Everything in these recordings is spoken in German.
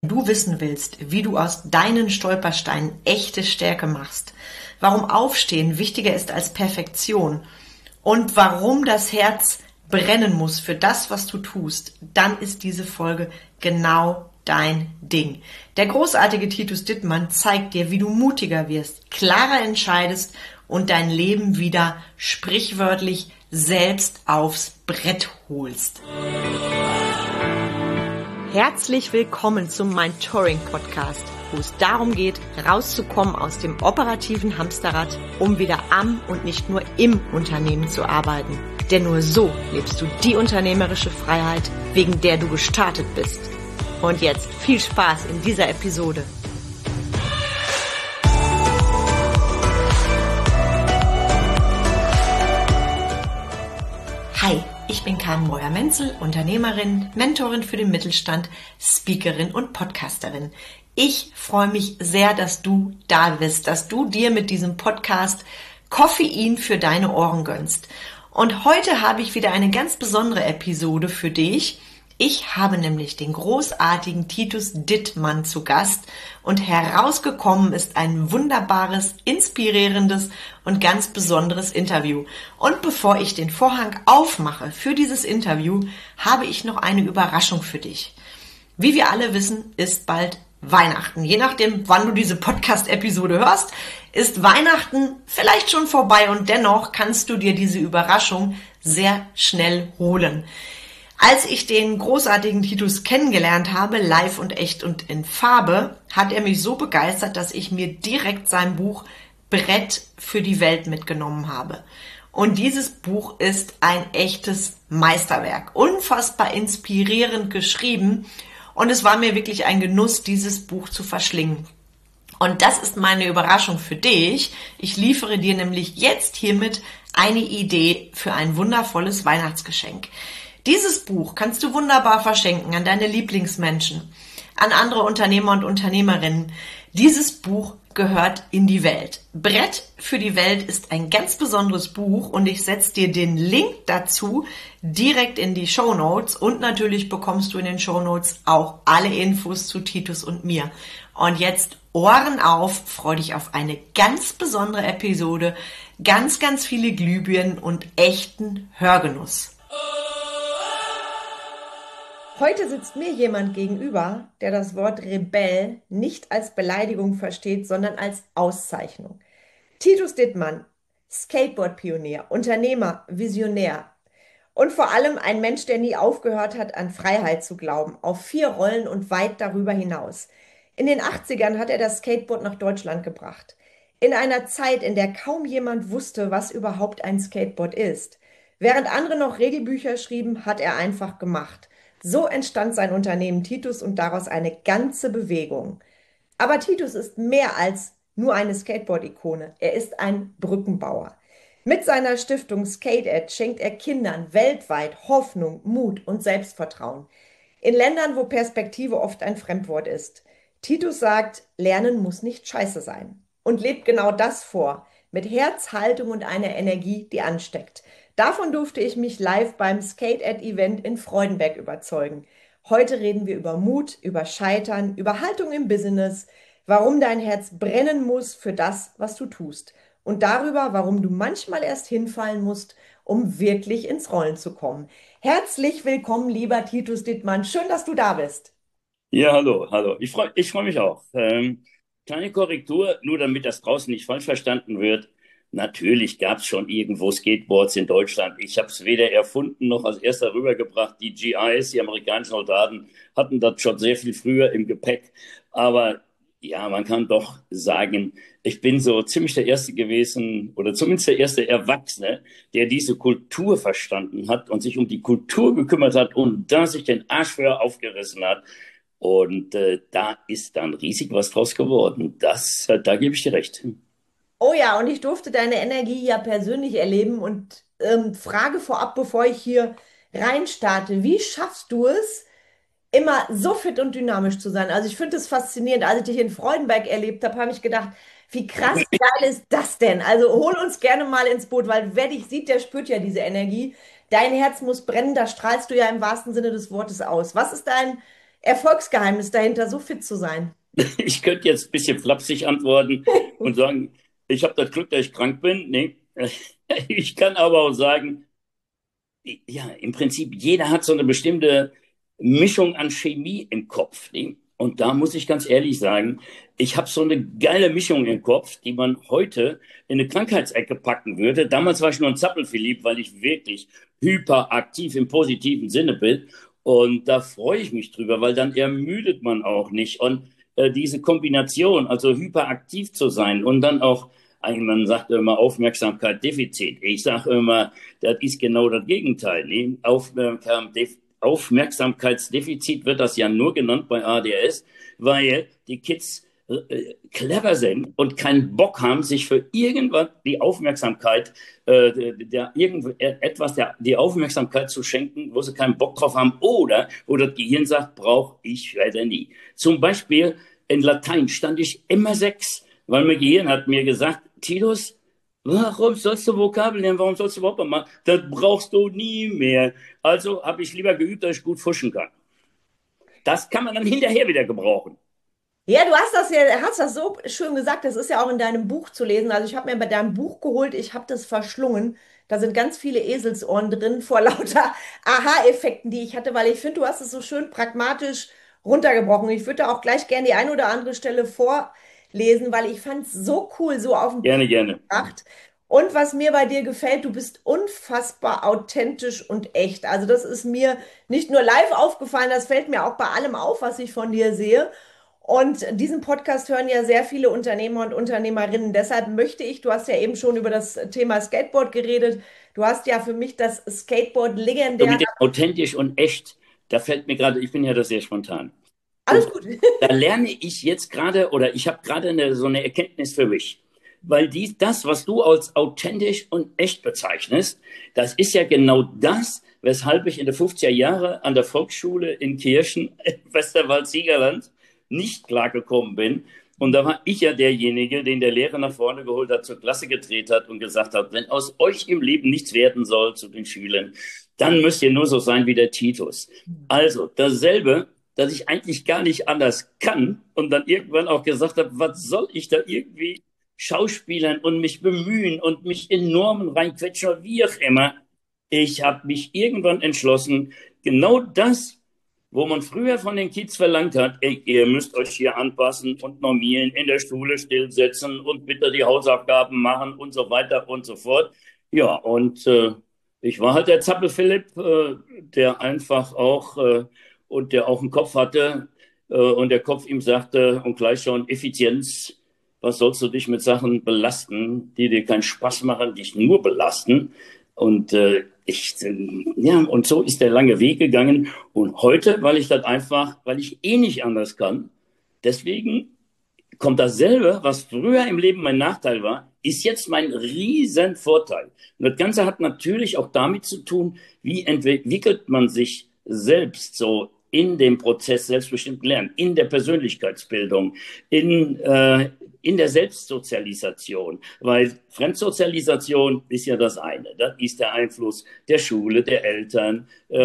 du wissen willst, wie du aus deinen Stolpersteinen echte Stärke machst, warum Aufstehen wichtiger ist als Perfektion und warum das Herz brennen muss für das, was du tust, dann ist diese Folge genau dein Ding. Der großartige Titus Dittmann zeigt dir, wie du mutiger wirst, klarer entscheidest und dein Leben wieder sprichwörtlich selbst aufs Brett holst. Herzlich willkommen zum Mentoring Podcast, wo es darum geht, rauszukommen aus dem operativen Hamsterrad, um wieder am und nicht nur im Unternehmen zu arbeiten. Denn nur so lebst du die unternehmerische Freiheit, wegen der du gestartet bist. Und jetzt viel Spaß in dieser Episode. Hi, ich bin Carmen Breuer-Menzel, Unternehmerin, Mentorin für den Mittelstand, Speakerin und Podcasterin. Ich freue mich sehr, dass du da bist, dass du dir mit diesem Podcast Koffein für deine Ohren gönnst. Und heute habe ich wieder eine ganz besondere Episode für dich. Ich habe nämlich den großartigen Titus Dittmann zu Gast und herausgekommen ist ein wunderbares, inspirierendes und ganz besonderes Interview. Und bevor ich den Vorhang aufmache für dieses Interview, habe ich noch eine Überraschung für dich. Wie wir alle wissen, ist bald Weihnachten. Je nachdem, wann du diese Podcast-Episode hörst, ist Weihnachten vielleicht schon vorbei und dennoch kannst du dir diese Überraschung sehr schnell holen. Als ich den großartigen Titus kennengelernt habe, live und echt und in Farbe, hat er mich so begeistert, dass ich mir direkt sein Buch Brett für die Welt mitgenommen habe. Und dieses Buch ist ein echtes Meisterwerk, unfassbar inspirierend geschrieben und es war mir wirklich ein Genuss, dieses Buch zu verschlingen. Und das ist meine Überraschung für dich. Ich liefere dir nämlich jetzt hiermit eine Idee für ein wundervolles Weihnachtsgeschenk. Dieses Buch kannst du wunderbar verschenken an deine Lieblingsmenschen, an andere Unternehmer und Unternehmerinnen. Dieses Buch gehört in die Welt. Brett für die Welt ist ein ganz besonderes Buch und ich setze dir den Link dazu direkt in die Shownotes und natürlich bekommst du in den Shownotes auch alle Infos zu Titus und mir. Und jetzt Ohren auf, freu dich auf eine ganz besondere Episode, ganz, ganz viele Glühbirnen und echten Hörgenuss. Heute sitzt mir jemand gegenüber, der das Wort Rebell nicht als Beleidigung versteht, sondern als Auszeichnung. Titus Dittmann, Skateboard-Pionier, Unternehmer, Visionär und vor allem ein Mensch, der nie aufgehört hat, an Freiheit zu glauben, auf 4 Rollen und weit darüber hinaus. In den 80ern hat er das Skateboard nach Deutschland gebracht. In einer Zeit, in der kaum jemand wusste, was überhaupt ein Skateboard ist. Während andere noch Regelbücher schrieben, hat er einfach gemacht. So entstand sein Unternehmen Titus und daraus eine ganze Bewegung. Aber Titus ist mehr als nur eine Skateboard-Ikone. Er ist ein Brückenbauer. Mit seiner Stiftung Skate Ed schenkt er Kindern weltweit Hoffnung, Mut und Selbstvertrauen. In Ländern, wo Perspektive oft ein Fremdwort ist. Titus sagt, Lernen muss nicht scheiße sein. Und lebt genau das vor. Mit Herz, Haltung und einer Energie, die ansteckt. Davon durfte ich mich live beim Skate Ed Event in Freudenberg überzeugen. Heute reden wir über Mut, über Scheitern, über Haltung im Business, warum dein Herz brennen muss für das, was du tust und darüber, warum du manchmal erst hinfallen musst, um wirklich ins Rollen zu kommen. Herzlich willkommen, lieber Titus Dittmann. Schön, dass du da bist. Ja, hallo. Ich freu mich auch. Kleine Korrektur, nur damit das draußen nicht falsch verstanden wird. Natürlich gab es schon irgendwo Skateboards in Deutschland. Ich habe es weder erfunden noch als erster rübergebracht. Die GIs, die amerikanischen Soldaten, hatten das schon sehr viel früher im Gepäck. Aber ja, man kann doch sagen, ich bin so ziemlich der Erste gewesen oder zumindest der erste Erwachsene, der diese Kultur verstanden hat und sich um die Kultur gekümmert hat und da sich den Arsch für aufgerissen hat. Und da ist dann riesig was draus geworden. Da gebe ich dir recht. Oh ja, und ich durfte deine Energie ja persönlich erleben und frage vorab, bevor ich hier reinstarte, wie schaffst du es, immer so fit und dynamisch zu sein? Also ich finde es faszinierend. Als ich dich in Freudenberg erlebt habe, habe ich gedacht, wie krass geil ist das denn? Also hol uns gerne mal ins Boot, weil wer dich sieht, der spürt ja diese Energie. Dein Herz muss brennen, da strahlst du ja im wahrsten Sinne des Wortes aus. Was ist dein Erfolgsgeheimnis dahinter, so fit zu sein? Ich könnte jetzt ein bisschen flapsig antworten und sagen, ich habe das Glück, dass ich krank bin. Nee, ich kann aber auch sagen, ja, im Prinzip jeder hat so eine bestimmte Mischung an Chemie im Kopf. Ne? Und da muss ich ganz ehrlich sagen, ich habe so eine geile Mischung im Kopf, die man heute in eine Krankheitsecke packen würde. Damals war ich nur ein Zappelphilipp, weil ich wirklich hyperaktiv im positiven Sinne bin. Und da freue ich mich drüber, weil dann ermüdet man auch nicht. Und diese Kombination, also hyperaktiv zu sein und dann auch, man sagt immer Aufmerksamkeit, Defizit. Ich sage immer, das ist genau das Gegenteil. Ne? Aufmerksamkeitsdefizit wird das ja nur genannt bei ADS, weil die Kids clever sind und keinen Bock haben, sich für irgendwas die Aufmerksamkeit, die Aufmerksamkeit zu schenken, wo sie keinen Bock drauf haben oder wo das Gehirn sagt, brauche ich weiter nie. Zum Beispiel in Latein stand ich immer 6, weil mein Gehirn hat mir gesagt, Titus, warum sollst du Vokabeln lernen? Warum sollst du überhaupt machen? Das brauchst du nie mehr. Also habe ich lieber geübt, dass ich gut fuschen kann. Das kann man dann hinterher wieder gebrauchen. Ja, hast das so schön gesagt, das ist ja auch in deinem Buch zu lesen. Also ich habe mir bei deinem Buch geholt, ich habe das verschlungen. Da sind ganz viele Eselsohren drin vor lauter Aha-Effekten, die ich hatte, weil ich finde, du hast es so schön pragmatisch runtergebrochen. Ich würde da auch gleich gerne die ein oder andere Stelle vorlesen, weil ich fand es so cool, so auf den Gerne, Punkt gerne. gebracht. Und was mir bei dir gefällt, du bist unfassbar authentisch und echt. Also das ist mir nicht nur live aufgefallen, das fällt mir auch bei allem auf, was ich von dir sehe. Und diesen Podcast hören ja sehr viele Unternehmer und Unternehmerinnen. Deshalb möchte ich, du hast ja eben schon über das Thema Skateboard geredet. Du hast ja für mich das Skateboard So legendär. mit dem authentisch und echt, da fällt mir gerade, ich bin ja da sehr spontan. Alles Und gut. da lerne ich jetzt gerade, oder ich habe gerade so eine Erkenntnis für mich. Weil das, was du als authentisch und echt bezeichnest, das ist ja genau das, weshalb ich in den 50er Jahren an der Volksschule in Kirchen, Westerwald-Siegerland, nicht klargekommen bin. Und da war ich ja derjenige, den der Lehrer nach vorne geholt hat, zur Klasse gedreht hat und gesagt hat, wenn aus euch im Leben nichts werden soll zu den Schülern, dann müsst ihr nur so sein wie der Titus. Also dasselbe, dass ich eigentlich gar nicht anders kann und dann irgendwann auch gesagt habe, was soll ich da irgendwie schauspielern und mich bemühen und mich in Normen reinquetschen, wie auch immer. Ich habe mich irgendwann entschlossen, genau das, wo man früher von den Kids verlangt hat, ey, ihr müsst euch hier anpassen und normieren, in der Schule stillsetzen und bitte die Hausaufgaben machen und so weiter und so fort. Ja, und ich war halt der Zappel Philipp, der einfach auch und der auch einen Kopf hatte und der Kopf ihm sagte und gleich schon Effizienz, was sollst du dich mit Sachen belasten, die dir keinen Spaß machen, dich nur belasten? Und ja, und so ist der lange Weg gegangen. Und heute, weil ich eh nicht anders kann, deswegen kommt dasselbe, was früher im Leben mein Nachteil war, ist jetzt mein Riesenvorteil. Und das Ganze hat natürlich auch damit zu tun, wie entwickelt man sich selbst so in dem Prozess selbstbestimmten Lernen, in der Persönlichkeitsbildung, in der Selbstsozialisation. Weil Fremdsozialisation ist ja das eine. Das ist der Einfluss der Schule, der Eltern,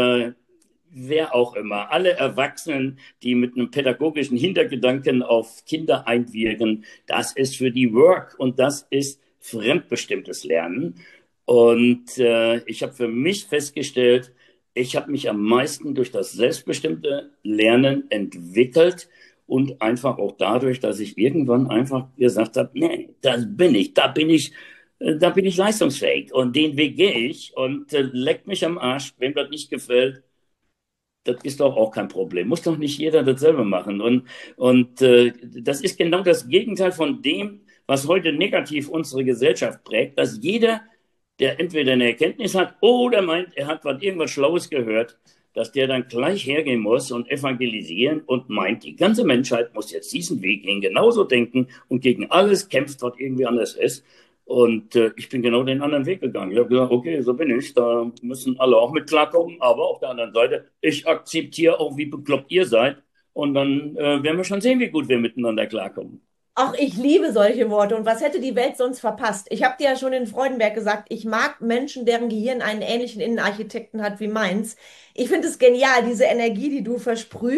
wer auch immer, alle Erwachsenen, die mit einem pädagogischen Hintergedanken auf Kinder einwirken, das ist für die Work und das ist fremdbestimmtes Lernen. Und ich habe für mich festgestellt, ich habe mich am meisten durch das selbstbestimmte Lernen entwickelt und einfach auch dadurch, dass ich irgendwann einfach gesagt habe, nee, das bin ich, da bin ich leistungsfähig und den Weg gehe ich und leckt mich am Arsch, wem das nicht gefällt, das ist doch auch kein Problem. Muss doch nicht jeder dasselbe machen. Und das ist genau das Gegenteil von dem, was heute negativ unsere Gesellschaft prägt, dass jeder, der entweder eine Erkenntnis hat oder meint, er hat irgendwas Schlaues gehört, dass der dann gleich hergehen muss und evangelisieren und meint, die ganze Menschheit muss jetzt diesen Weg gehen, genauso denken und gegen alles kämpft, was irgendwie anders ist. Und ich bin genau den anderen Weg gegangen. Ich habe gesagt, okay, so bin ich. Da müssen alle auch mit klarkommen. Aber auf der anderen Seite, ich akzeptiere auch, wie bekloppt ihr seid. Und dann werden wir schon sehen, wie gut wir miteinander klarkommen. Auch ich liebe solche Worte. Und was hätte die Welt sonst verpasst? Ich habe dir ja schon in Freudenberg gesagt, ich mag Menschen, deren Gehirn einen ähnlichen Innenarchitekten hat wie meins. Ich finde es genial, diese Energie, die du versprühst.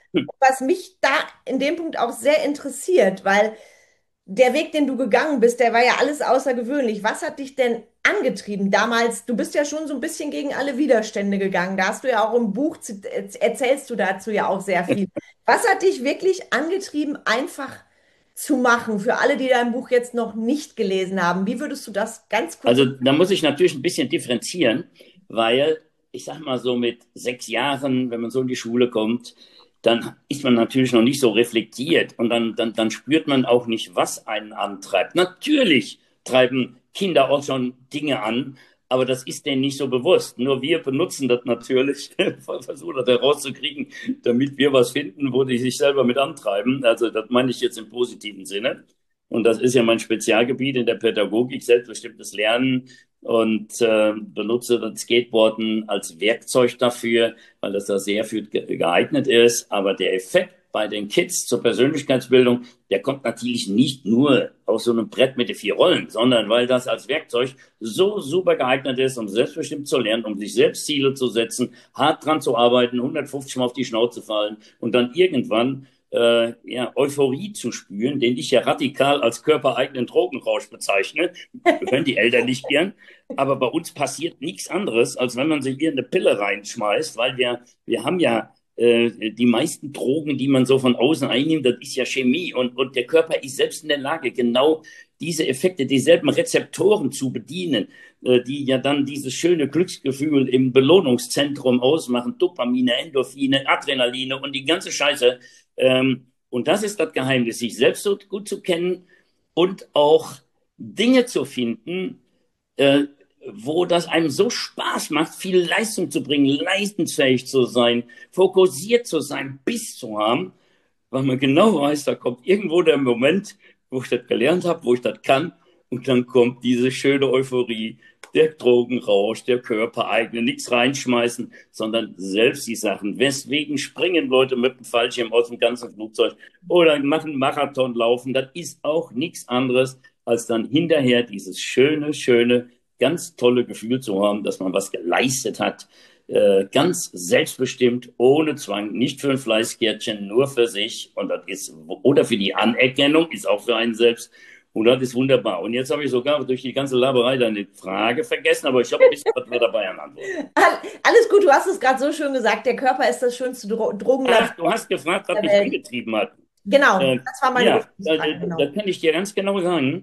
Was mich da in dem Punkt auch sehr interessiert, weil der Weg, den du gegangen bist, der war ja alles außergewöhnlich. Was hat dich denn angetrieben damals? Du bist ja schon so ein bisschen gegen alle Widerstände gegangen. Da hast du ja auch im Buch, erzählst du dazu ja auch sehr viel. Was hat dich wirklich angetrieben, einfach zu machen? Für alle, die dein Buch jetzt noch nicht gelesen haben, wie würdest du das ganz kurz? Also da muss ich natürlich ein bisschen differenzieren, weil ich sag mal so mit 6 Jahren, wenn man so in die Schule kommt, dann ist man natürlich noch nicht so reflektiert und dann spürt man auch nicht, was einen antreibt. Natürlich treiben Kinder auch schon Dinge an, aber das ist denen nicht so bewusst. Nur wir benutzen das natürlich, versuchen das herauszukriegen, damit wir was finden, wo die sich selber mit antreiben. Also das meine ich jetzt im positiven Sinne. Und das ist ja mein Spezialgebiet in der Pädagogik, selbstbestimmtes Lernen und benutze das Skateboarden als Werkzeug dafür, weil das da sehr viel geeignet ist. Aber der Effekt bei den Kids zur Persönlichkeitsbildung, der kommt natürlich nicht nur aus so einem Brett mit den 4 Rollen, sondern weil das als Werkzeug so super geeignet ist, um selbstbestimmt zu lernen, um sich selbst Ziele zu setzen, hart dran zu arbeiten, 150 Mal auf die Schnauze fallen und dann irgendwann ja, Euphorie zu spüren, den ich ja radikal als körpereigenen Drogenrausch bezeichne. Hören die Eltern nicht gern. Aber bei uns passiert nichts anderes, als wenn man sich irgendeine Pille reinschmeißt, weil wir haben ja die meisten Drogen, die man so von außen einnimmt, das ist ja Chemie und der Körper ist selbst in der Lage, genau diese Effekte, dieselben Rezeptoren zu bedienen, die ja dann dieses schöne Glücksgefühl im Belohnungszentrum ausmachen, Dopamine, Endorphine, Adrenaline und die ganze Scheiße. Und das ist das Geheimnis, sich selbst so gut zu kennen und auch Dinge zu finden, äh, wo das einem so Spaß macht, viel Leistung zu bringen, leistungsfähig zu sein, fokussiert zu sein, Biss zu haben, weil man genau weiß, da kommt irgendwo der Moment, wo ich das gelernt habe, wo ich das kann, und dann kommt diese schöne Euphorie, der Drogenrausch, der Körpereigene, nichts reinschmeißen, sondern selbst die Sachen. Weswegen springen Leute mit dem Fallschirm aus dem ganzen Flugzeug oder machen Marathon laufen? Das ist auch nichts anderes, als dann hinterher dieses schöne, ganz tolle Gefühl zu haben, dass man was geleistet hat, ganz selbstbestimmt, ohne Zwang, nicht für ein Fleißkärtchen, nur für sich. Und das ist, oder für die Anerkennung, ist auch für einen selbst. Und das ist wunderbar. Und jetzt habe ich sogar durch die ganze Laberei deine Frage vergessen, aber ich habe ein bisschen was dabei an Antwort. Alles gut, du hast es gerade so schön gesagt. Der Körper ist das schönste Ach, Drogenlabor du hast gefragt, was der mich Welt. angetrieben hat. Genau, das war meine Ja, Ursprungsfrage, da genau. kann ich dir ganz genau sagen,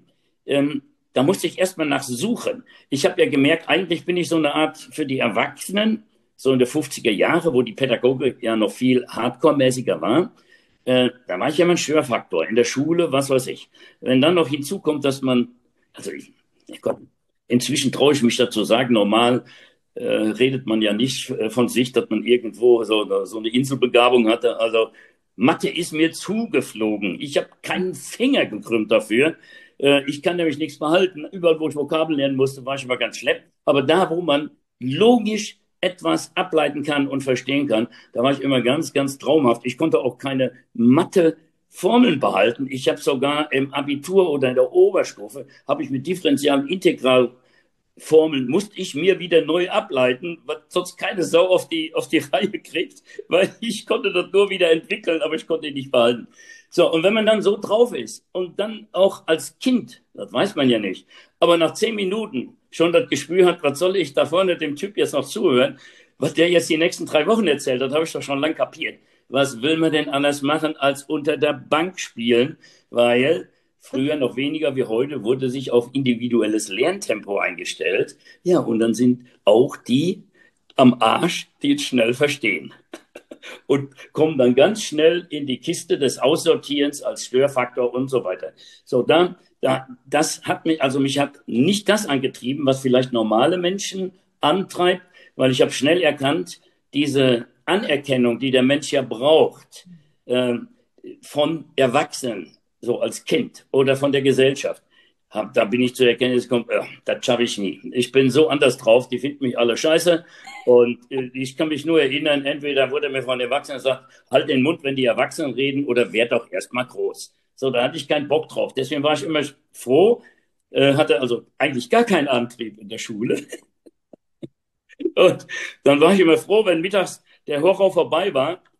da musste ich erstmal nach suchen. Ich habe ja gemerkt, eigentlich bin ich so eine Art für die Erwachsenen, so in der 50er Jahre, wo die Pädagogik ja noch viel hardcore-mäßiger war. Da war ich ja mal ein Störfaktor in der Schule, was weiß ich. Wenn dann noch hinzukommt, dass man, also Gott, inzwischen traue ich mich dazu sagen, normal redet man ja nicht von sich, dass man irgendwo so eine Inselbegabung hatte. Also Mathe ist mir zugeflogen. Ich habe keinen Finger gekrümmt dafür. Ich kann nämlich nichts behalten. Überall, wo ich Vokabeln lernen musste, war ich immer ganz schlepp. Aber da, wo man logisch etwas ableiten kann und verstehen kann, da war ich immer ganz traumhaft. Ich konnte auch keine Mathe-Formeln behalten. Ich habe sogar im Abitur oder in der Oberstufe, habe ich mit Differential Integral Formeln musste ich mir wieder neu ableiten, was sonst keine Sau auf die Reihe kriegt, weil ich konnte das nur wieder entwickeln, aber ich konnte ihn nicht behalten. So, und wenn man dann so drauf ist und dann auch als Kind, das weiß man ja nicht, aber nach 10 Minuten schon das Gespür hat, was soll ich da vorne dem Typ jetzt noch zuhören, was der jetzt die nächsten 3 Wochen erzählt, das habe ich doch schon lang kapiert. Was will man denn anders machen als unter der Bank spielen, weil früher noch weniger wie heute wurde sich auf individuelles Lerntempo eingestellt. Ja, und dann sind auch die am Arsch, die es schnell verstehen und kommen dann ganz schnell in die Kiste des Aussortierens als Störfaktor und so weiter. So, das hat mich, also mich hat nicht das angetrieben, was vielleicht normale Menschen antreibt, weil ich habe schnell erkannt, diese Anerkennung, die der Mensch ja braucht, äh, von Erwachsenen, so als Kind oder von der Gesellschaft. Da bin ich zur Erkenntnis gekommen, das schaffe ich nie. Ich bin so anders drauf, die finden mich alle scheiße. Und ich kann mich nur erinnern, entweder wurde mir von Erwachsenen gesagt, halt den Mund, wenn die Erwachsenen reden, oder werd doch erstmal groß. So, da hatte ich keinen Bock drauf. Deswegen war ich immer froh, hatte also eigentlich gar keinen Antrieb in der Schule. Und dann war ich immer froh, wenn mittags der Horror vorbei war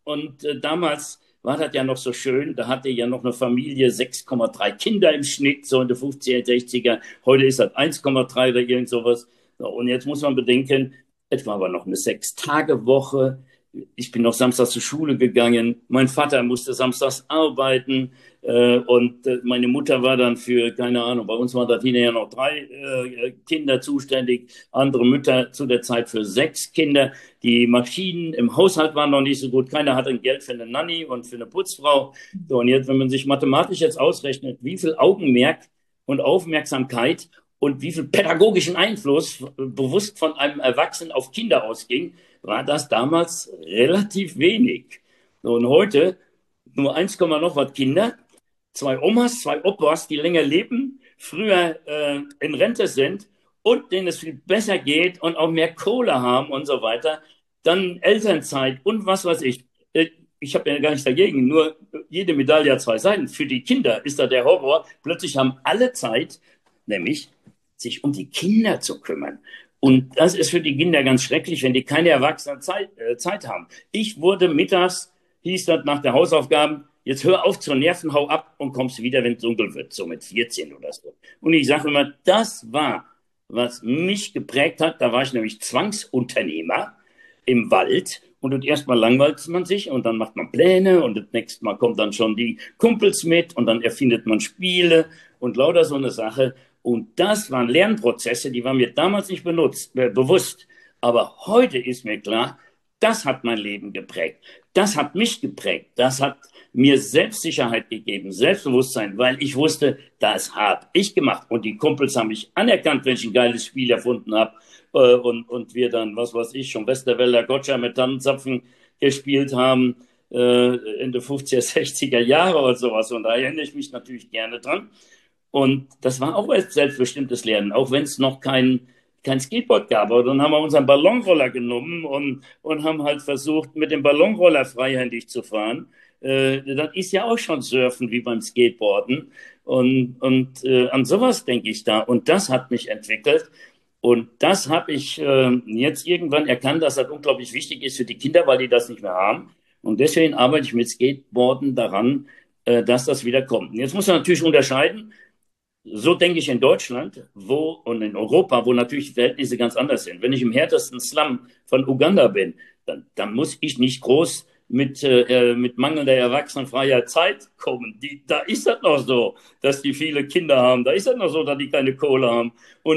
Und damals war das ja noch so schön. Da hatte ja noch eine Familie 6,3 Kinder im Schnitt, so in den 50er, 60er. Heute ist das 1,3 oder irgend sowas. So, und jetzt muss man bedenken, etwa war noch eine 6-Tage-Woche. Ich bin noch samstags zur Schule gegangen. Mein Vater musste samstags arbeiten. Und meine Mutter war dann für, keine Ahnung, bei uns waren da hinterher noch 3 Kinder zuständig, andere Mütter zu der Zeit für 6 Kinder. Die Maschinen im Haushalt waren noch nicht so gut. Keiner hatte Geld für eine Nanny und für eine Putzfrau. So, und jetzt, wenn man sich mathematisch jetzt ausrechnet, wie viel Augenmerk und Aufmerksamkeit und wie viel pädagogischen Einfluss bewusst von einem Erwachsenen auf Kinder ausging, war das damals relativ wenig. So, und heute nur 1, noch was Kinder, 2 Omas, 2 Opas, die länger leben, früher in Rente sind und denen es viel besser geht und auch mehr Kohle haben und so weiter. Dann Elternzeit und was weiß ich. Ich habe ja gar nichts dagegen, nur jede Medaille hat 2 Seiten. Für die Kinder ist da der Horror. Plötzlich haben alle Zeit, nämlich sich um die Kinder zu kümmern. Und das ist für die Kinder ganz schrecklich, wenn die keine erwachsene Zeit haben. Ich wurde mittags, hieß das nach der Hausaufgaben, jetzt hör auf zu nerven, hau ab und kommst wieder, wenn es dunkel wird, so mit 14 oder so. Und ich sage immer, das war, was mich geprägt hat. Da war ich nämlich Zwangsunternehmer im Wald. Und erstmal langweilt man sich und dann macht man Pläne und das nächste Mal kommen dann schon die Kumpels mit und dann erfindet man Spiele und lauter so eine Sache. Und das waren Lernprozesse, die waren mir damals nicht bewusst. Aber heute ist mir klar, das hat mein Leben geprägt. Das hat mich geprägt. Das hat mir Selbstsicherheit gegeben, Selbstbewusstsein, weil ich wusste, das habe ich gemacht. Und die Kumpels haben mich anerkannt, wenn ich ein geiles Spiel erfunden habe. Und wir dann, was weiß ich, schon Westerwälder Gotcha mit Tannenzapfen gespielt haben in den 50er, 60er Jahre oder sowas. Und da erinnere ich mich natürlich gerne dran. Und das war auch selbstbestimmtes Lernen, auch wenn es noch kein Skateboard gab. Aber dann haben wir unseren Ballonroller genommen und haben halt versucht, mit dem Ballonroller freihändig zu fahren. Das ist ja auch schon Surfen wie beim Skateboarden. Und an sowas denke ich da. Und das hat mich entwickelt. Und das habe ich jetzt irgendwann erkannt, dass das unglaublich wichtig ist für die Kinder, weil die das nicht mehr haben. Und deswegen arbeite ich mit Skateboarden daran, dass das wieder kommt. Und jetzt muss man natürlich unterscheiden. So denke ich in Deutschland und in Europa, wo natürlich die Verhältnisse ganz anders sind. Wenn ich im härtesten Slum von Uganda bin, dann muss ich nicht groß mit mangelnder erwachsenenfreier Zeit kommen. Da ist das noch so, dass die viele Kinder haben. Da ist das noch so, dass die keine Kohle haben.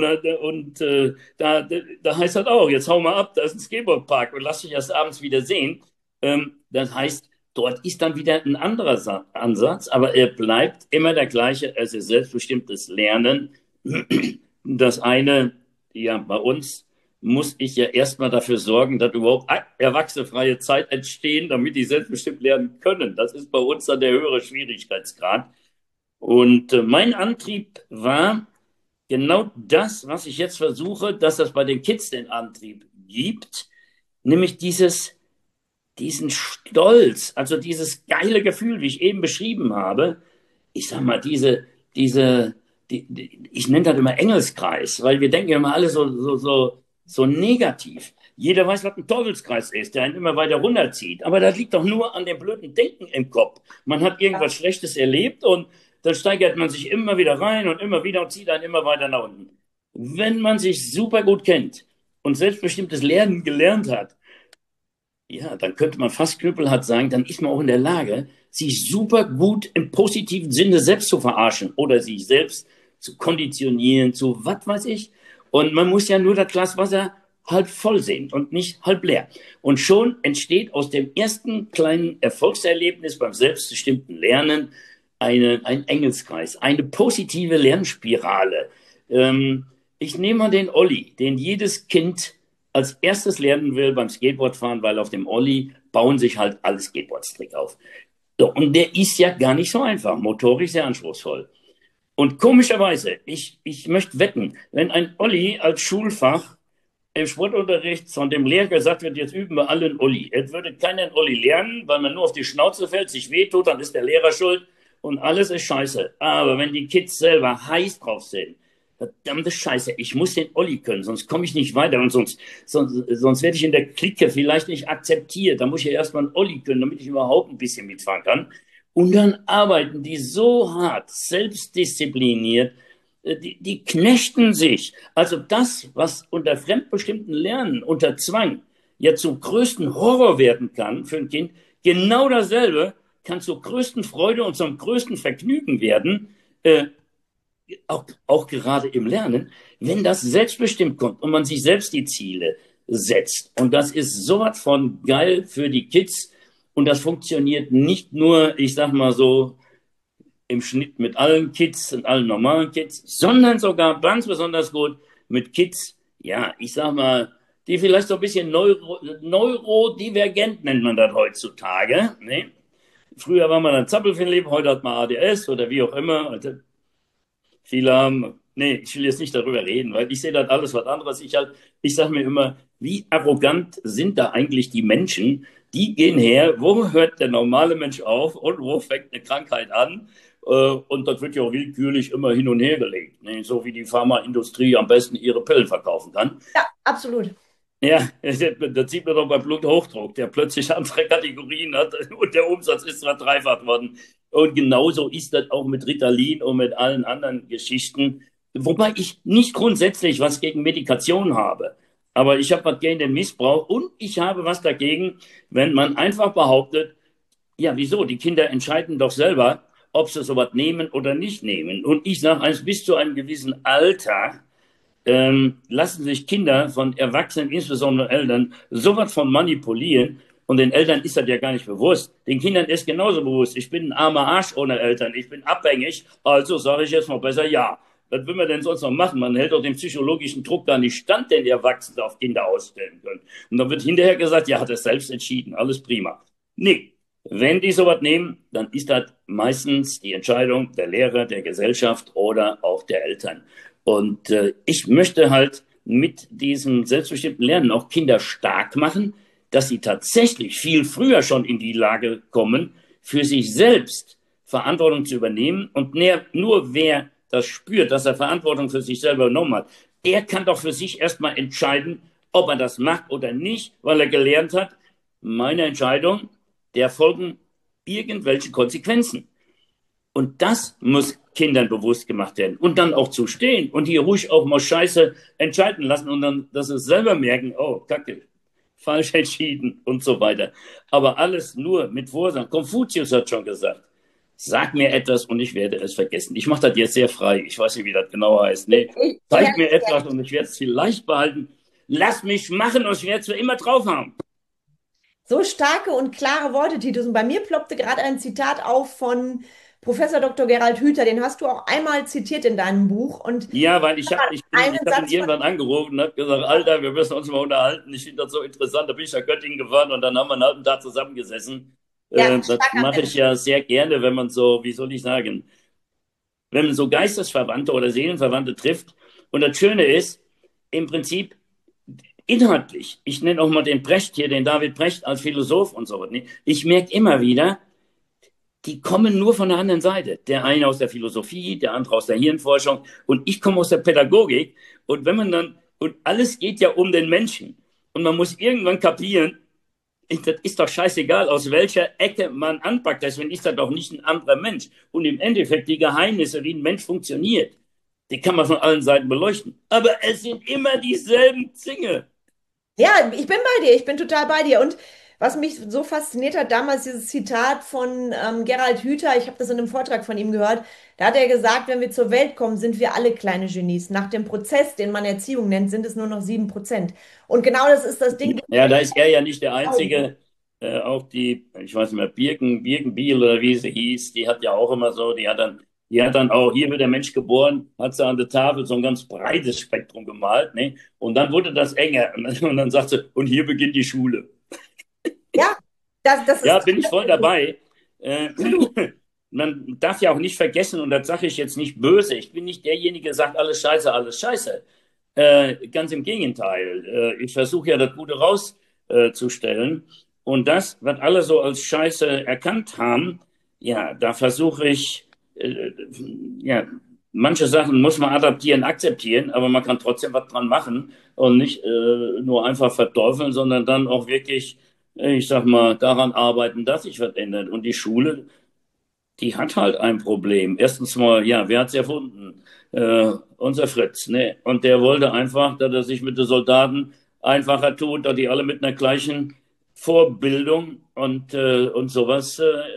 Und da heißt das auch, jetzt hau mal ab, da ist ein Skateboardpark und lass dich erst abends wieder sehen. Das heißt, dort ist dann wieder ein anderer Ansatz, aber er bleibt immer der gleiche, es ist selbstbestimmtes Lernen. Das eine, ja, bei uns muss ich ja erstmal dafür sorgen, dass überhaupt erwachsenenfreie Zeit entstehen, damit die selbstbestimmt lernen können. Das ist bei uns dann der höhere Schwierigkeitsgrad. Und mein Antrieb war genau das, was ich jetzt versuche, dass das bei den Kids den Antrieb gibt, nämlich diesen Stolz, also dieses geile Gefühl, wie ich eben beschrieben habe. Ich sag mal, ich nenne das immer Engelskreis, weil wir denken immer alle so negativ. Jeder weiß, was ein Teufelskreis ist, der einen immer weiter runterzieht. Aber das liegt doch nur an dem blöden Denken im Kopf. Man hat irgendwas Schlechtes erlebt und dann steigert man sich immer wieder rein und immer wieder und zieht einen immer weiter nach unten. Wenn man sich super gut kennt und selbstbestimmtes Lernen gelernt hat, ja, dann könnte man fast knüppelhart sagen, dann ist man auch in der Lage, sich super gut im positiven Sinne selbst zu verarschen oder sich selbst zu konditionieren, zu was weiß ich. Und man muss ja nur das Glas Wasser halb voll sehen und nicht halb leer. Und schon entsteht aus dem ersten kleinen Erfolgserlebnis beim selbstbestimmten Lernen ein Engelskreis, eine positive Lernspirale. Ich nehme mal den Olli, den jedes Kind als erstes lernen will beim Skateboardfahren, weil auf dem Olli bauen sich halt alle Skateboardstrick auf. So, und der ist ja gar nicht so einfach, motorisch sehr anspruchsvoll. Und komischerweise, ich möchte wetten, wenn ein Olli als Schulfach im Sportunterricht von dem Lehrer gesagt wird, jetzt üben wir alle einen Olli. Es würde keiner einen Olli lernen, weil man nur auf die Schnauze fällt, sich wehtut, dann ist der Lehrer schuld und alles ist scheiße. Aber wenn die Kids selber heiß drauf sind, verdammte Scheiße, ich muss den Olli können, sonst komme ich nicht weiter und sonst werde ich in der Clique vielleicht nicht akzeptiert. Da muss ich ja erstmal einen Olli können, damit ich überhaupt ein bisschen mitfahren kann. Und dann arbeiten die so hart, selbstdiszipliniert, die knechten sich. Also das, was unter fremdbestimmten Lernen, unter Zwang, ja zum größten Horror werden kann für ein Kind, genau dasselbe kann zur größten Freude und zum größten Vergnügen werden, auch gerade im Lernen, wenn das selbstbestimmt kommt und man sich selbst die Ziele setzt. Und das ist sowas von geil für die Kids. Und das funktioniert nicht nur, ich sag mal so, im Schnitt mit allen Kids und allen normalen Kids, sondern sogar ganz besonders gut mit Kids, ja, ich sag mal, die vielleicht so ein bisschen neurodivergent nennt man das heutzutage. Ne? Früher war man ein Zappelfinleb, heute hat man ADS oder wie auch immer. Also viele haben, nee, ich will jetzt nicht darüber reden, weil ich sehe das alles was anderes. Ich sage mir immer, wie arrogant sind da eigentlich die Menschen? Die gehen her, wo hört der normale Mensch auf und wo fängt eine Krankheit an? Und das wird ja auch willkürlich immer hin und her gelegt, ne? So wie die Pharmaindustrie am besten ihre Pillen verkaufen kann. Ja, absolut. Ja, das sieht man doch bei Bluthochdruck, der plötzlich andere Kategorien hat und der Umsatz ist verdreifacht worden. Und genauso ist das auch mit Ritalin und mit allen anderen Geschichten. Wobei ich nicht grundsätzlich was gegen Medikation habe. Aber ich habe was gegen den Missbrauch und ich habe was dagegen, wenn man einfach behauptet, ja, wieso? Die Kinder entscheiden doch selber, ob sie sowas nehmen oder nicht nehmen. Und ich sage eins, bis zu einem gewissen Alter lassen sich Kinder von Erwachsenen, insbesondere Eltern, sowas von manipulieren. Und den Eltern ist das ja gar nicht bewusst. Den Kindern ist genauso bewusst. Ich bin ein armer Arsch ohne Eltern. Ich bin abhängig. Also sage ich jetzt mal besser ja. Was will man denn sonst noch machen? Man hält doch den psychologischen Druck gar nicht stand, den die Erwachsenen auf Kinder ausstellen können. Und dann wird hinterher gesagt, ja, hat er selbst entschieden. Alles prima. Nee. Wenn die sowas nehmen, dann ist das meistens die Entscheidung der Lehrer, der Gesellschaft oder auch der Eltern. Und ich möchte halt mit diesem selbstbestimmten Lernen auch Kinder stark machen, dass sie tatsächlich viel früher schon in die Lage kommen, für sich selbst Verantwortung zu übernehmen. Und nur wer das spürt, dass er Verantwortung für sich selber übernommen hat, der kann doch für sich erstmal entscheiden, ob er das macht oder nicht, weil er gelernt hat, meine Entscheidung, der folgen irgendwelche Konsequenzen. Und das muss Kindern bewusst gemacht werden. Und dann auch zu stehen und hier ruhig auch mal Scheiße entscheiden lassen und dann, dass sie selber merken, oh, Kacke, falsch entschieden und so weiter. Aber alles nur mit Vorsatz. Konfuzius hat schon gesagt, sag mir etwas und ich werde es vergessen. Ich mache das jetzt sehr frei. Ich weiß nicht, wie das genau heißt. Nee, zeig mir etwas und ich werde es vielleicht behalten. Lass mich machen und ich werde es für immer drauf haben. So starke und klare Worte, Titus. Und bei mir ploppte gerade ein Zitat auf von Professor Dr. Gerald Hüther. Den hast du auch einmal zitiert in deinem Buch. Und ja, weil ich hab einen ihn Satz irgendwann angerufen und habe gesagt, Alter, wir müssen uns mal unterhalten. Ich finde das so interessant. Da bin ich nach Göttingen gefahren und dann haben wir einen halben Tag zusammengesessen. ja, Das mache ich ja sehr gerne, wenn man so, wie soll ich sagen, wenn man so Geistesverwandte oder Seelenverwandte trifft. Und das Schöne ist, im Prinzip inhaltlich, ich nenne auch mal den Brecht hier, den David Brecht als Philosoph und so. Ich merke immer wieder, die kommen nur von der anderen Seite. Der eine aus der Philosophie, der andere aus der Hirnforschung und ich komme aus der Pädagogik. Und wenn man dann, und alles geht ja um den Menschen. Und man muss irgendwann kapieren, das ist doch scheißegal, aus welcher Ecke man anpackt. Deswegen ist das doch nicht ein anderer Mensch. Und im Endeffekt die Geheimnisse, wie ein Mensch funktioniert, die kann man von allen Seiten beleuchten. Aber es sind immer dieselben Dinge. Ja, ich bin bei dir, ich bin total bei dir. Und was mich so fasziniert hat, damals dieses Zitat von Gerald Hüther, ich habe das in einem Vortrag von ihm gehört, da hat er gesagt, wenn wir zur Welt kommen, sind wir alle kleine Genies. Nach dem Prozess, den man Erziehung nennt, sind es nur noch 7%. Und genau das ist das Ding. Ja, da ist er ja nicht der Einzige. Auch die, ich weiß nicht mehr, Birkenbiel oder wie sie hieß, die hat ja auch immer so, die hat dann auch, hier wird der Mensch geboren, hat sie an der Tafel so ein ganz breites Spektrum gemalt, ne? Und dann wurde das enger. Und dann sagt sie, und hier beginnt die Schule. Ja, das Ja, ist. bin ich voll dabei. Äh, Man darf ja auch nicht vergessen, und das sage ich jetzt nicht böse, ich bin nicht derjenige, der sagt, alles scheiße, alles scheiße. Ganz im Gegenteil. Ich versuche ja das Gute rauszustellen. Und das, was alle so als scheiße erkannt haben, ja, da versuche ich, ja, manche Sachen muss man adaptieren, akzeptieren, aber man kann trotzdem was dran machen und nicht nur einfach verteufeln, sondern dann auch wirklich, ich sag mal, daran arbeiten, dass sich was ändert. Und die Schule, die hat halt ein Problem. Erstens mal, ja, wer hat's erfunden? Unser Fritz, ne? Und der wollte einfach, dass er sich mit den Soldaten einfacher tut, dass die alle mit einer gleichen Vorbildung und sowas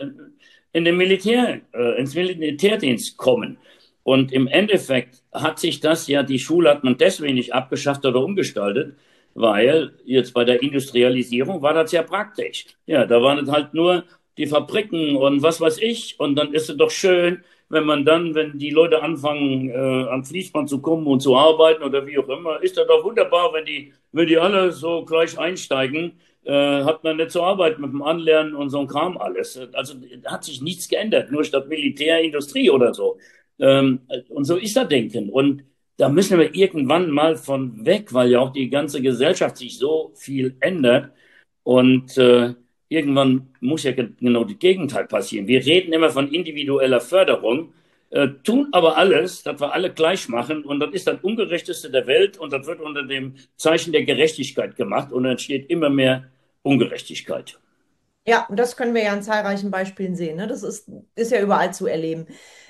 in den ins Militärdienst kommen. Und im Endeffekt hat sich das ja, die Schule hat man deswegen nicht abgeschafft oder umgestaltet, weil jetzt bei der Industrialisierung war das ja praktisch. Ja, da waren es halt nur die Fabriken und was weiß ich. Und dann ist es doch schön, wenn man dann, wenn die Leute anfangen, am Fließband zu kommen und zu arbeiten oder wie auch immer, ist das doch wunderbar, wenn die alle so gleich einsteigen, hat man nicht zu arbeiten mit dem Anlernen und so ein Kram alles. Also hat sich nichts geändert, nur statt Militär, Industrie oder so. Und so ist das Denken. Und da müssen wir irgendwann mal von weg, weil ja auch die ganze Gesellschaft sich so viel ändert. Und irgendwann muss ja genau das Gegenteil passieren. Wir reden immer von individueller Förderung, tun aber alles, dass wir alle gleich machen. Und das ist das Ungerechteste der Welt. Und das wird unter dem Zeichen der Gerechtigkeit gemacht. Und dann entsteht immer mehr Ungerechtigkeit. Ja, und das können wir ja an zahlreichen Beispielen sehen. Ne? Ist ja überall zu erleben.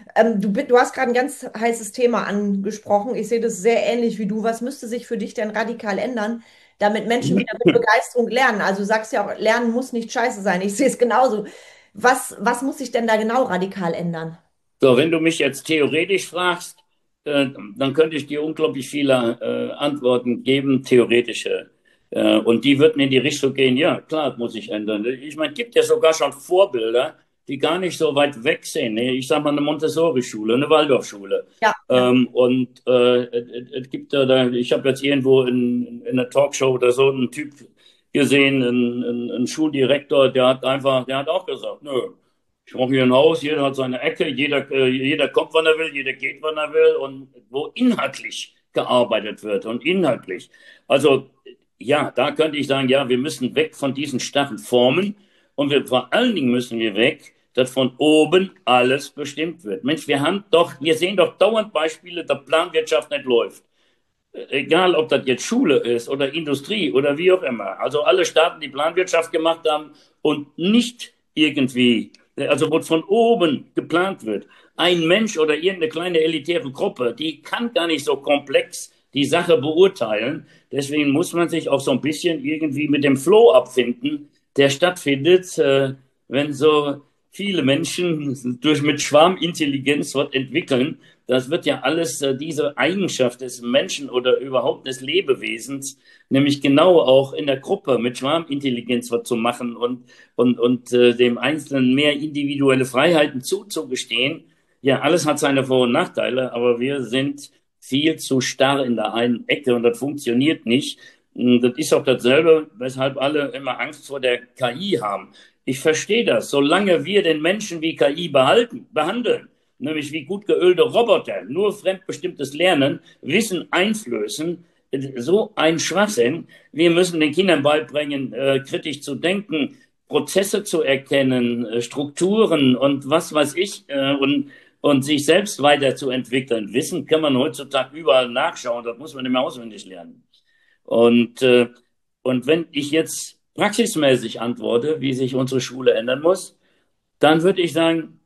Du hast gerade ein ganz heißes Thema angesprochen. Ich sehe das sehr ähnlich wie du. Was müsste sich für dich denn radikal ändern, damit Menschen wieder mit Begeisterung lernen? Also du sagst ja auch, Lernen muss nicht scheiße sein. Ich sehe es genauso. Was muss sich denn da genau radikal ändern? So, wenn du mich jetzt theoretisch fragst, dann könnte ich dir unglaublich viele Antworten geben, theoretische. Und die würden in die Richtung gehen, ja, klar, das muss sich ändern. Ich meine, es gibt ja sogar schon Vorbilder, die gar nicht so weit weg sind. Ne? Ich sage mal eine Montessori-Schule, eine Waldorfschule. Ja, ja. Es gibt ich habe jetzt irgendwo in einer Talkshow oder so einen Typ gesehen, einen Schuldirektor, der hat auch gesagt, nö, ich brauche hier ein Haus, jeder hat seine Ecke, jeder kommt, wann er will, jeder geht, wann er will und wo inhaltlich gearbeitet wird und inhaltlich. Also ja, da könnte ich sagen, ja, wir müssen weg von diesen starren Formen und vor allen Dingen müssen wir weg, dass von oben alles bestimmt wird. Mensch, wir sehen doch dauernd Beispiele, dass Planwirtschaft nicht läuft. Egal, ob das jetzt Schule ist oder Industrie oder wie auch immer. Also alle Staaten, die Planwirtschaft gemacht haben und nicht irgendwie, also wo von oben geplant wird. Ein Mensch oder irgendeine kleine elitäre Gruppe, die kann gar nicht so komplex die Sache beurteilen. Deswegen muss man sich auch so ein bisschen irgendwie mit dem Flow abfinden, der stattfindet, wenn so viele Menschen mit Schwarmintelligenz was entwickeln. Das wird ja alles diese Eigenschaft des Menschen oder überhaupt des Lebewesens, nämlich genau auch in der Gruppe mit Schwarmintelligenz was zu machen und dem Einzelnen mehr individuelle Freiheiten zuzugestehen. Ja, alles hat seine Vor- und Nachteile, aber wir sind viel zu starr in der einen Ecke und das funktioniert nicht. Das ist auch dasselbe, weshalb alle immer Angst vor der KI haben. Ich verstehe das. Solange wir den Menschen wie KI behandeln, nämlich wie gut geölte Roboter, nur fremdbestimmtes Lernen, Wissen einflößen, so ein Schwachsinn. Wir müssen den Kindern beibringen, kritisch zu denken, Prozesse zu erkennen, Strukturen und was weiß ich, und sich selbst weiterzuentwickeln. Wissen kann man heutzutage überall nachschauen, das muss man nicht mehr auswendig lernen. Und, äh, und wenn ich jetzt praxismäßig antworte, wie sich unsere Schule ändern muss, dann würde ich sagen,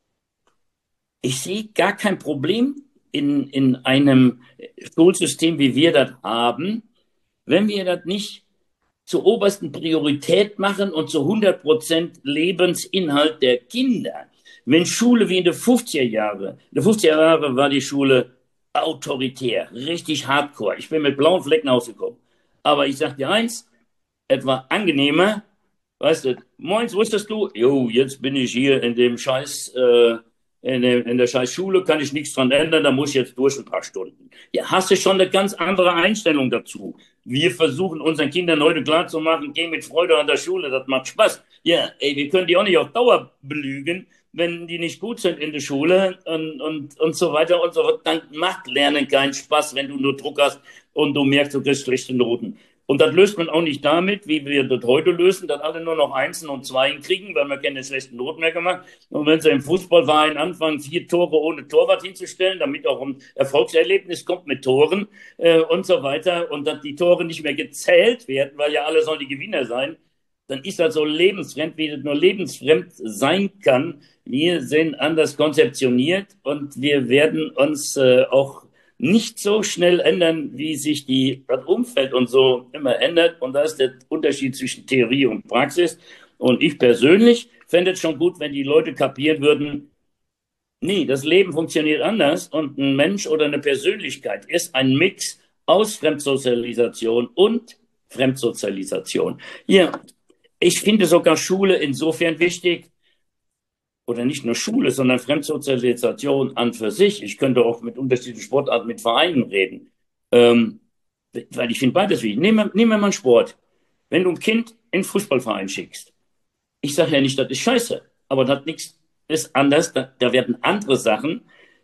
ich sehe gar kein Problem in einem Schulsystem, wie wir das haben, wenn wir das nicht zur obersten Priorität machen und zu 100% Lebensinhalt der Kinder. Wenn Schule wie in den 50er Jahre war die Schule autoritär, richtig hardcore. Ich bin mit blauen Flecken ausgekommen. Aber ich sag dir eins, etwa angenehmer, weißt du, moins wusstest du, jo, jetzt bin ich hier in dem Scheiß, in der scheiß Schule, kann ich nichts dran ändern, da muss ich jetzt durch ein paar Stunden. Ja, hast du schon eine ganz andere Einstellung dazu. Wir versuchen unseren Kindern heute klarzumachen, geh mit Freude an der Schule, das macht Spaß. Ja, ey, wir können die auch nicht auf Dauer belügen, wenn die nicht gut sind in der Schule und so weiter und so fort. Dann macht Lernen keinen Spaß, wenn du nur Druck hast und du merkst, du kriegst schlechte Noten. Und das löst man auch nicht damit, wie wir das heute lösen, dass alle nur noch Einsen und Zweien kriegen, weil man keine schlechten Noten mehr gemacht. Und wenn sie im Fußballverein anfangen, 4 Tore ohne Torwart hinzustellen, damit auch ein Erfolgserlebnis kommt mit Toren und so weiter, und dass die Tore nicht mehr gezählt werden, weil ja alle sollen die Gewinner sein, dann ist das so lebensfremd, wie das nur lebensfremd sein kann. Wir sind anders konzeptioniert und wir werden uns auch nicht so schnell ändern, wie sich das Umfeld und so immer ändert. Und da ist der Unterschied zwischen Theorie und Praxis. Und ich persönlich fände es schon gut, wenn die Leute kapieren würden, nee, das Leben funktioniert anders und ein Mensch oder eine Persönlichkeit ist ein Mix aus Fremdsozialisation und Fremdsozialisation. Ja, ich finde sogar Schule insofern wichtig, oder nicht nur Schule, sondern Fremdsozialisation an für sich. Ich könnte auch mit unterschiedlichen Sportarten, mit Vereinen reden. Ähm, Weil ich finde beides wichtig. Nehmen wir mal einen Sport. Wenn du ein Kind in einen Fußballverein schickst, ich sage ja nicht, das ist scheiße, aber das nichts ist anders. Da werden andere Sachen,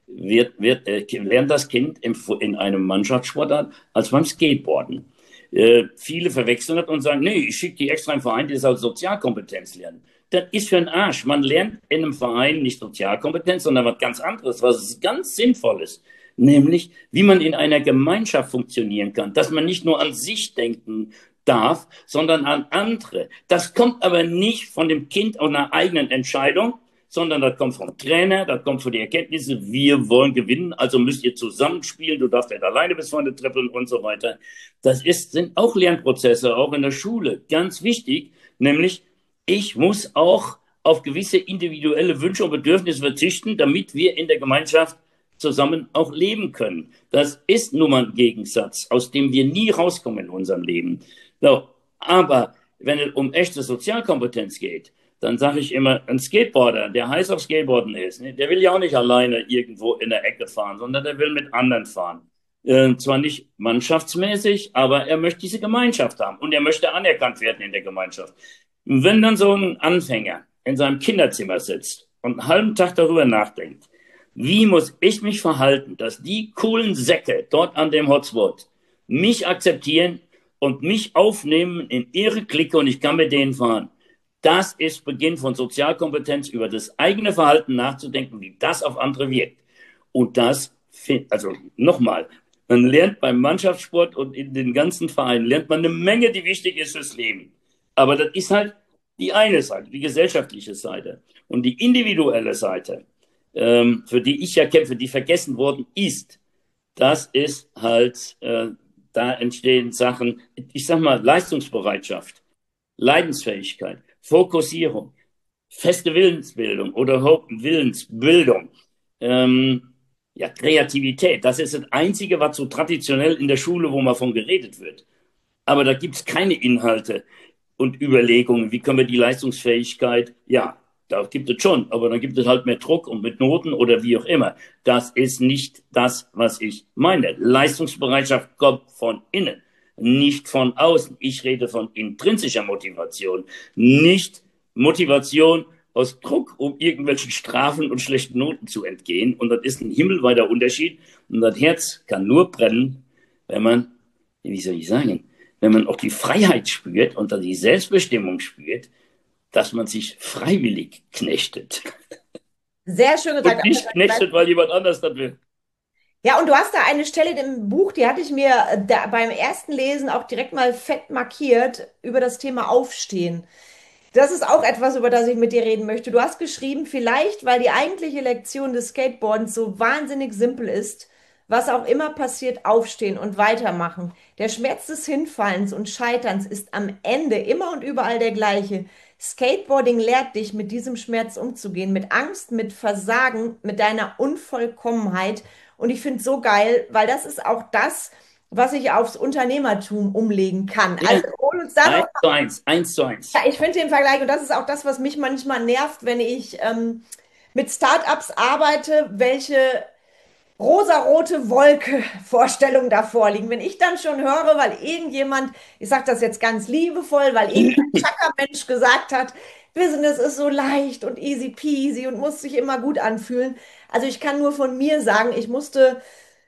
lernt das Kind in einem Mannschaftssportart als beim Skateboarden. Viele verwechseln das und sagen, nee, ich schicke die extra im Verein, die soll Sozialkompetenz lernen. Das ist für einen Arsch. Man lernt in einem Verein nicht Sozialkompetenz, sondern was ganz anderes, was ganz Sinnvolles. Nämlich, wie man in einer Gemeinschaft funktionieren kann. Dass man nicht nur an sich denken darf, sondern an andere. Das kommt aber nicht von dem Kind aus einer eigenen Entscheidung, sondern das kommt vom Trainer, das kommt von den Erkenntnissen, wir wollen gewinnen, also müsst ihr zusammenspielen, du darfst nicht alleine bis vorne trippeln und so weiter. Sind auch Lernprozesse, auch in der Schule, ganz wichtig, nämlich ich muss auch auf gewisse individuelle Wünsche und Bedürfnisse verzichten, damit wir in der Gemeinschaft zusammen auch leben können. Das ist nun mal ein Gegensatz, aus dem wir nie rauskommen in unserem Leben. So, aber wenn es um echte Sozialkompetenz geht, dann sage ich immer, ein Skateboarder, der heiß auf Skateboarden ist, der will ja auch nicht alleine irgendwo in der Ecke fahren, sondern der will mit anderen fahren. Zwar nicht mannschaftsmäßig, aber er möchte diese Gemeinschaft haben und er möchte anerkannt werden in der Gemeinschaft. Wenn dann so ein Anfänger in seinem Kinderzimmer sitzt und einen halben Tag darüber nachdenkt, wie muss ich mich verhalten, dass die coolen Säcke dort an dem Hotspot mich akzeptieren und mich aufnehmen in ihre Clique und ich kann mit denen fahren. Das ist Beginn von Sozialkompetenz, über das eigene Verhalten nachzudenken, wie das auf andere wirkt. Und also nochmal, man lernt beim Mannschaftssport und in den ganzen Vereinen, lernt man eine Menge, die wichtig ist fürs Leben. Aber das ist halt die eine Seite, die gesellschaftliche Seite. Und die individuelle Seite, für die ich ja kämpfe, die vergessen worden ist, das ist halt, da entstehen Sachen, ich sag mal, Leistungsbereitschaft, Leidensfähigkeit, Fokussierung, feste Willensbildung oder Willensbildung, ja, Kreativität. Das ist das Einzige, was so traditionell in der Schule, wo man von geredet wird. Aber da gibt es keine Inhalte und Überlegungen, wie können wir die Leistungsfähigkeit, ja, da gibt es schon, aber dann gibt es halt mehr Druck und mit Noten oder wie auch immer. Das ist nicht das, was ich meine. Leistungsbereitschaft kommt von innen, nicht von außen. Ich rede von intrinsischer Motivation, nicht Motivation aus Druck, um irgendwelchen Strafen und schlechten Noten zu entgehen. Und das ist ein himmelweiter Unterschied. Und das Herz kann nur brennen, wenn man, wie soll ich sagen, wenn man auch die Freiheit spürt und dann die Selbstbestimmung spürt, dass man sich freiwillig knechtet. Sehr schön gesagt. Und nicht knechtet, weil jemand anders das will. Ja, und du hast da eine Stelle im Buch, die hatte ich mir beim ersten Lesen auch direkt mal fett markiert, über das Thema Aufstehen. Das ist auch etwas, über das ich mit dir reden möchte. Du hast geschrieben, vielleicht, weil die eigentliche Lektion des Skateboardens so wahnsinnig simpel ist, was auch immer passiert, aufstehen und weitermachen. Der Schmerz des Hinfallens und Scheiterns ist am Ende immer und überall der gleiche. Skateboarding lehrt dich, mit diesem Schmerz umzugehen, mit Angst, mit Versagen, mit deiner Unvollkommenheit. Und ich finde es so geil, weil das ist auch das, was ich aufs Unternehmertum umlegen kann. Ja, Also hol uns da noch. 1:1. Ja, ich finde den Vergleich, und das ist auch das, was mich manchmal nervt, wenn ich mit Startups arbeite, welche rosarote Wolke-Vorstellungen da vorliegen. Wenn ich dann schon höre, weil irgendjemand, ich sage das jetzt ganz liebevoll, weil irgendein Chakra-Mensch gesagt hat, Business ist so leicht und easy peasy und muss sich immer gut anfühlen. Also ich kann nur von mir sagen, ich musste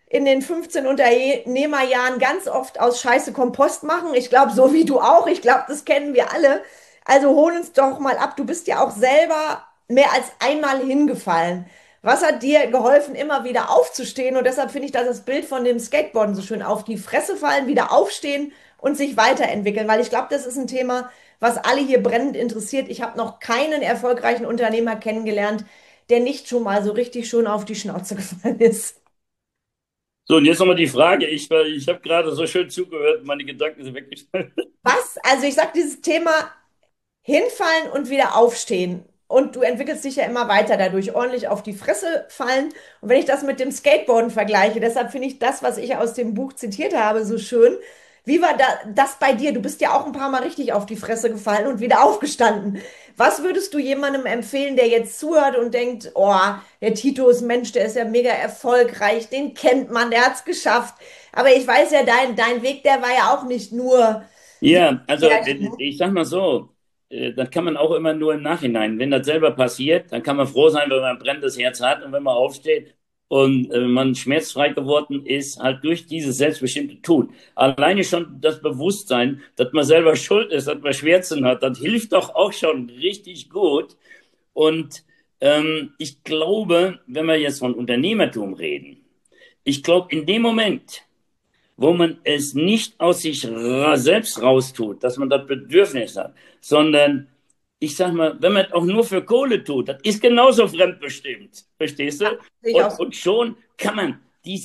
in den 15 Unternehmerjahren ganz oft aus Scheiße Kompost machen. Ich glaube, so wie du auch. Ich glaube, das kennen wir alle. Also hol uns doch mal ab. Du bist ja auch selber mehr als einmal hingefallen. Was hat dir geholfen, immer wieder aufzustehen? Und deshalb finde ich das Bild von dem Skateboarden so schön. Auf die Fresse fallen, wieder aufstehen und sich weiterentwickeln. Weil ich glaube, das ist ein Thema, was alle hier brennend interessiert. Ich habe noch keinen erfolgreichen Unternehmer kennengelernt, der nicht schon mal so richtig schon auf die Schnauze gefallen ist. So, und jetzt nochmal die Frage. Ich habe gerade so schön zugehört, meine Gedanken sind weggefallen. Was? Also ich sag dieses Thema hinfallen und wieder aufstehen. Und du entwickelst dich ja immer weiter dadurch, ordentlich auf die Fresse fallen. Und wenn ich das mit dem Skateboarden vergleiche, deshalb finde ich das, was ich aus dem Buch zitiert habe, so schön. Wie war das bei dir? Du bist ja auch ein paar Mal richtig auf die Fresse gefallen und wieder aufgestanden. Was würdest du jemandem empfehlen, der jetzt zuhört und denkt, oh, der Tito ist ein Mensch, der ist ja mega erfolgreich, den kennt man, der hat's geschafft. Aber ich weiß ja, dein Weg, der war ja auch nicht nur Ja, also Märchen. ich sag mal so, das kann man auch immer nur im Nachhinein. Wenn das selber passiert, dann kann man froh sein, wenn man ein brennendes Herz hat und wenn man aufsteht und man schmerzfrei geworden ist, halt durch dieses selbstbestimmte Tun. Alleine schon das Bewusstsein, dass man selber schuld ist, dass man Schmerzen hat, das hilft doch auch schon richtig gut. Und ich glaube, wenn wir jetzt von Unternehmertum reden, ich glaube, in dem Moment, wo man es nicht aus sich selbst raustut, dass man das Bedürfnis hat, sondern ich sag mal, wenn man auch nur für Kohle tut, das ist genauso fremdbestimmt, verstehst Ja, du? sehe ich auch. Und schon kann man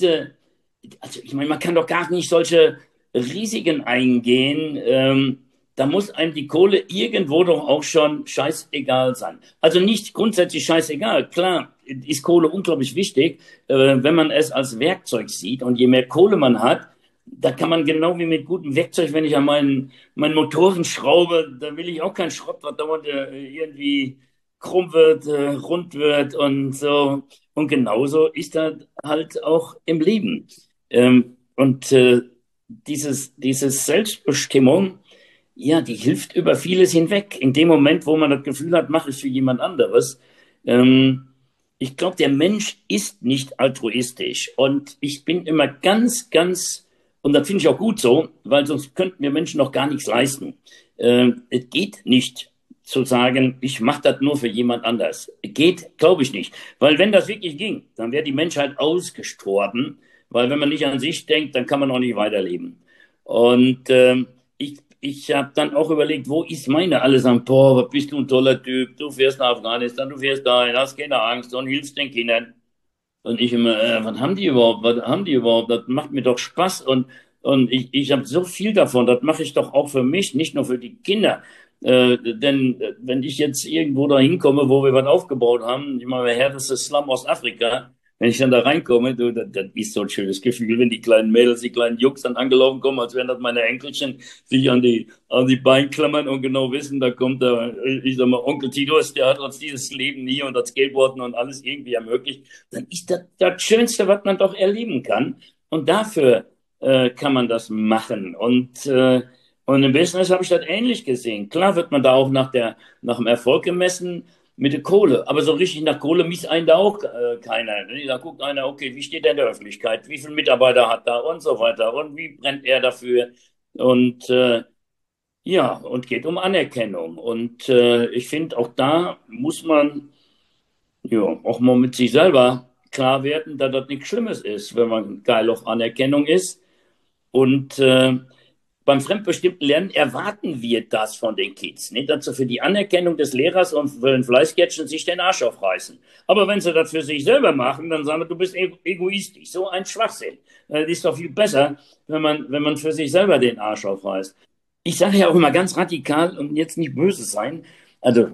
also ich meine, man kann doch gar nicht solche Risiken eingehen. Da muss einem die Kohle irgendwo doch auch schon scheißegal sein. Also nicht grundsätzlich scheißegal. Klar, ist Kohle unglaublich wichtig, wenn man es als Werkzeug sieht. Und je mehr Kohle man hat, da kann man genau wie mit gutem Werkzeug, wenn ich an meinen Motoren schraube, da will ich auch keinen Schrott, was dauernd irgendwie krumm wird, rund wird und so. Und genauso ist das halt auch im Leben. Und dieses Selbstbestimmung, ja, die hilft über vieles hinweg. In dem Moment, wo man das Gefühl hat, mache ich für jemand anderes. Ähm, Ich glaube, der Mensch ist nicht altruistisch. Und ich bin immer und das finde ich auch gut so, weil sonst könnten wir Menschen noch gar nichts leisten. Es geht nicht zu sagen, ich mache das nur für jemand anders. Geht, glaube ich nicht. Weil wenn das wirklich ging, dann wäre die Menschheit ausgestorben. Weil wenn man nicht an sich denkt, dann kann man auch nicht weiterleben. Und ich habe dann auch überlegt, wo ist meine? Alle sagen, boah, was bist du ein toller Typ, du fährst nach Afghanistan, du fährst dahin, hast keine Angst und hilfst den Kindern. Und ich immer, was haben die überhaupt? Was haben die überhaupt? Das macht mir doch Spaß und ich habe so viel davon. Das mache ich doch auch für mich, nicht nur für die Kinder. Denn wenn ich jetzt irgendwo da hinkomme, wo wir was aufgebaut haben, ich meine, der härteste Slum Ostafrika, wenn ich dann da reinkomme, du, das ist so ein schönes Gefühl, wenn die kleinen Mädels, die kleinen Jungs dann angelaufen kommen, als wären das meine Enkelchen, sich an die Beine klammern und genau wissen, da kommt der, ich sag mal, Onkel Titus, der hat uns dieses Leben hier und das Skateboarden und alles irgendwie ermöglicht, dann ist das das Schönste, was man doch erleben kann. Und dafür kann man das machen. Und im Business habe ich das ähnlich gesehen. Klar wird man da auch nach dem Erfolg gemessen mit der Kohle. Aber so richtig nach Kohle misst einen da auch keiner. Da guckt einer, okay, wie steht der in der Öffentlichkeit? Wie viele Mitarbeiter hat er und so weiter? Und wie brennt er dafür? Und ja, und geht um Anerkennung. Und ich finde, auch da muss man ja auch mal mit sich selber klar werden, dass das nichts Schlimmes ist, wenn man geil auf Anerkennung ist. Und beim fremdbestimmten Lernen erwarten wir das von den Kids. Nicht, dass sie für die Anerkennung des Lehrers und für den Fleißgärtchen sich den Arsch aufreißen. Aber wenn sie das für sich selber machen, dann sagen wir, du bist egoistisch. So ein Schwachsinn. Das ist doch viel besser, wenn man für sich selber den Arsch aufreißt. Ich sage ja auch immer ganz radikal und jetzt nicht böse sein. Also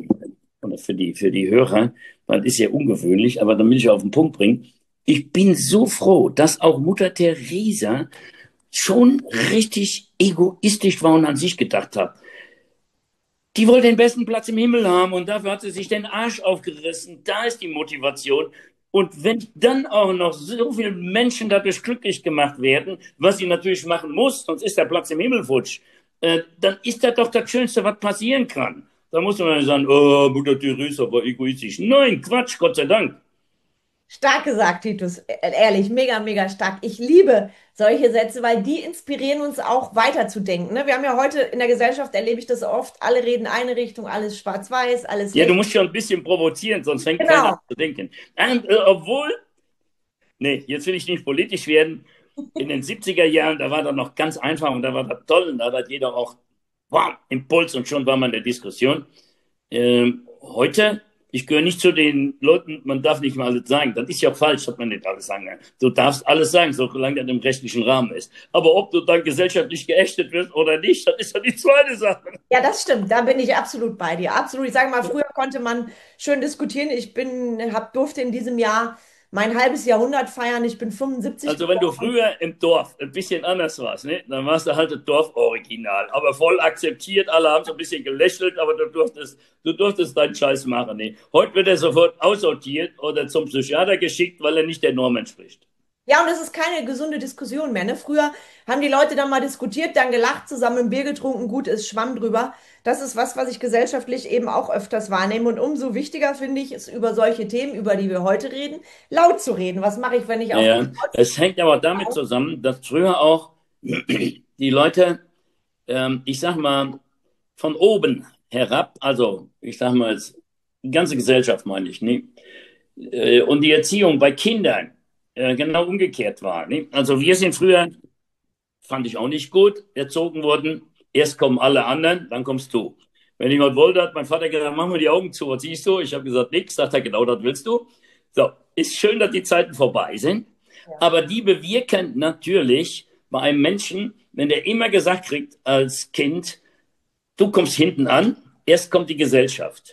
für die Hörer, weil das ist ja ungewöhnlich, aber damit ich auf den Punkt bringen. Ich bin so froh, dass auch Mutter Teresa schon richtig egoistisch war und an sich gedacht hat. Die wollte den besten Platz im Himmel haben und dafür hat sie sich den Arsch aufgerissen. Da ist die Motivation. Und wenn dann auch noch so viele Menschen dadurch glücklich gemacht werden, was sie natürlich machen muss, sonst ist der Platz im Himmel futsch, dann ist das doch das Schönste, was passieren kann. Da muss man sagen, oh, Mutter Teresa war egoistisch. Nein, Quatsch, Gott sei Dank. Stark gesagt, Titus. Ehrlich, mega, mega stark. Ich liebe solche Sätze, weil die inspirieren uns auch weiterzudenken. Ne? Wir haben ja heute in der Gesellschaft, erlebe ich das oft, alle reden eine Richtung, alles schwarz-weiß, alles Ja, du Licht. musst schon ein bisschen provozieren, sonst fängt keiner an Genau. zu denken. Obwohl, nee, jetzt will ich nicht politisch werden. In den 70er Jahren, da war das noch ganz einfach und da war das toll und da hat jeder auch wow, Impuls und schon war man in der Diskussion. Heute, ich gehöre nicht zu den Leuten, man darf nicht mal alles sagen. Das ist ja falsch, dass man nicht alles sagen kann. Du darfst alles sagen, solange das im rechtlichen Rahmen ist. Aber ob du dann gesellschaftlich geächtet wirst oder nicht, das ist ja die zweite Sache. Ja, das stimmt. Da bin ich absolut bei dir. Absolut. Ich sage mal, früher konnte man schön diskutieren. Durfte in diesem Jahr mein halbes Jahrhundert feiern. Ich bin 75 Also wenn du geboren. früher im Dorf ein bisschen anders warst, ne, dann warst du halt das Dorforiginal. Aber voll akzeptiert, alle haben so ein bisschen gelächelt, aber du durftest deinen Scheiß machen. Ne. Heute wird er sofort aussortiert oder zum Psychiater geschickt, weil er nicht der Norm entspricht. Ja, und es ist keine gesunde Diskussion mehr. Ne? Früher haben die Leute dann mal diskutiert, dann gelacht, zusammen ein Bier getrunken, gut ist, Schwamm drüber. Das ist was, was ich gesellschaftlich eben auch öfters wahrnehme. Und umso wichtiger finde ich es, über solche Themen, über die wir heute reden, laut zu reden. Was mache ich, wenn ich auf Ja, es hängt aber damit zusammen, dass früher auch die Leute, ich sag mal, von oben herab, also ich sag mal, die ganze Gesellschaft meine ich, ne? Und die Erziehung bei Kindern genau umgekehrt war. Ne? Also wir sind früher, fand ich auch nicht gut, erzogen worden. Erst kommen alle anderen, dann kommst du. Wenn jemand wollte, hat mein Vater gesagt, mach mal die Augen zu, was siehst du? Ich habe gesagt, nix. Sagt er, genau das willst du. So, ist schön, dass die Zeiten vorbei sind, aber die bewirken natürlich bei einem Menschen, wenn der immer gesagt kriegt als Kind, du kommst hinten an, erst kommt die Gesellschaft.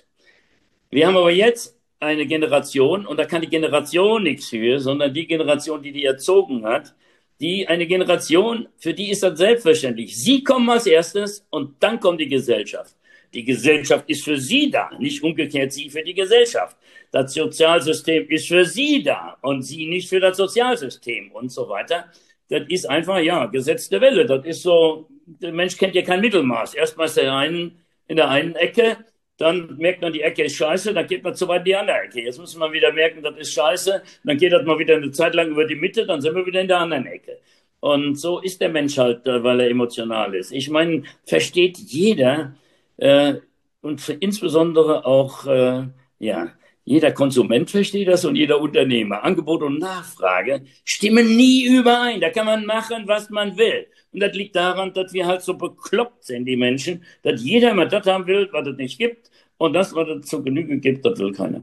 Wir haben aber jetzt eine Generation, und da kann die Generation nichts für, sondern die Generation, die die erzogen hat, die eine Generation, für die ist das selbstverständlich. Sie kommen als erstes und dann kommt die Gesellschaft. Die Gesellschaft ist für sie da, nicht umgekehrt sie für die Gesellschaft. Das Sozialsystem ist für sie da und sie nicht für das Sozialsystem und so weiter. Das ist einfach, ja, Gesetz der Welle. Das ist so, der Mensch kennt ja kein Mittelmaß. Erstmal ist in der einen Ecke, dann merkt man, die Ecke ist scheiße, dann geht man zu weit in die andere Ecke. Jetzt muss man wieder merken, das ist scheiße, dann geht das mal wieder eine Zeit lang über die Mitte, dann sind wir wieder in der anderen Ecke. Und so ist der Mensch halt, weil er emotional ist. Ich meine, versteht jeder äh, und insbesondere auch, ja, jeder Konsument versteht das und jeder Unternehmer. Angebot und Nachfrage stimmen nie überein. Da kann man machen, was man will. Und das liegt daran, dass wir halt so bekloppt sind, die Menschen, dass jeder immer das haben will, was es nicht gibt. Und das, was es zur Genüge gibt, das will keiner.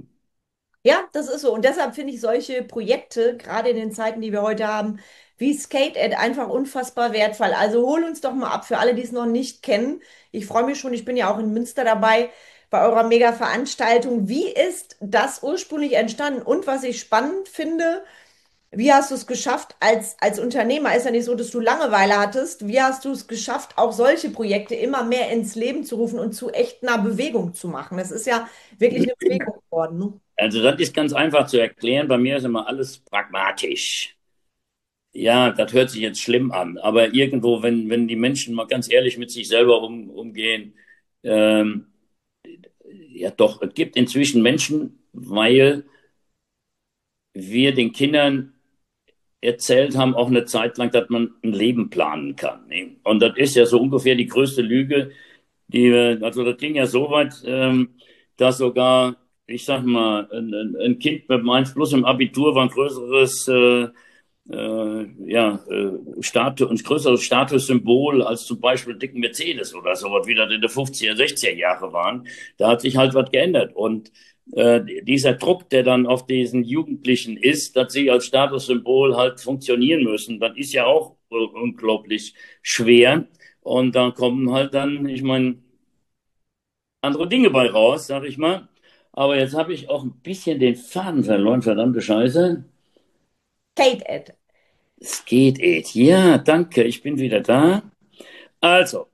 Ja, das ist so. Und deshalb finde ich solche Projekte, gerade in den Zeiten, die wir heute haben, wie Skate-Ed, einfach unfassbar wertvoll. Also hol uns doch mal ab für alle, die es noch nicht kennen. Ich freue mich schon, ich bin ja auch in Münster dabei bei eurer Mega-Veranstaltung. Wie ist das ursprünglich entstanden? Und was ich spannend finde, wie hast du es geschafft als Unternehmer? Ist ja nicht so, dass du Langeweile hattest. Wie hast du es geschafft, auch solche Projekte immer mehr ins Leben zu rufen und zu echt einer Bewegung zu machen? Das ist ja wirklich eine Bewegung geworden. Ne? Also das ist ganz einfach zu erklären. Bei mir ist immer alles pragmatisch. Ja, das hört sich jetzt schlimm an, aber irgendwo, wenn die Menschen mal ganz ehrlich mit sich selber umgehen, ähm, ja doch, es gibt inzwischen Menschen, weil wir den Kindern erzählt haben, auch eine Zeit lang, dass man ein Leben planen kann. Ne? Und das ist ja so ungefähr die größte Lüge, also das ging ja so weit, dass sogar, ich sag mal, ein Kind mit 1 plus im Abitur war ein größeres ein größeres Statussymbol als zum Beispiel dicken Mercedes oder so, was wieder in den 50er, 60er Jahre waren. Da hat sich halt was geändert. Und dieser Druck, der dann auf diesen Jugendlichen ist, dass sie als Statussymbol halt funktionieren müssen, das ist ja auch unglaublich schwer. Und da kommen halt dann, ich meine, andere Dinge bei raus, sag ich mal. Aber jetzt habe ich auch ein bisschen den Faden verloren, verdammte Scheiße. Kate Ed. Es geht, Ed. Ja, danke, ich bin wieder da. Also,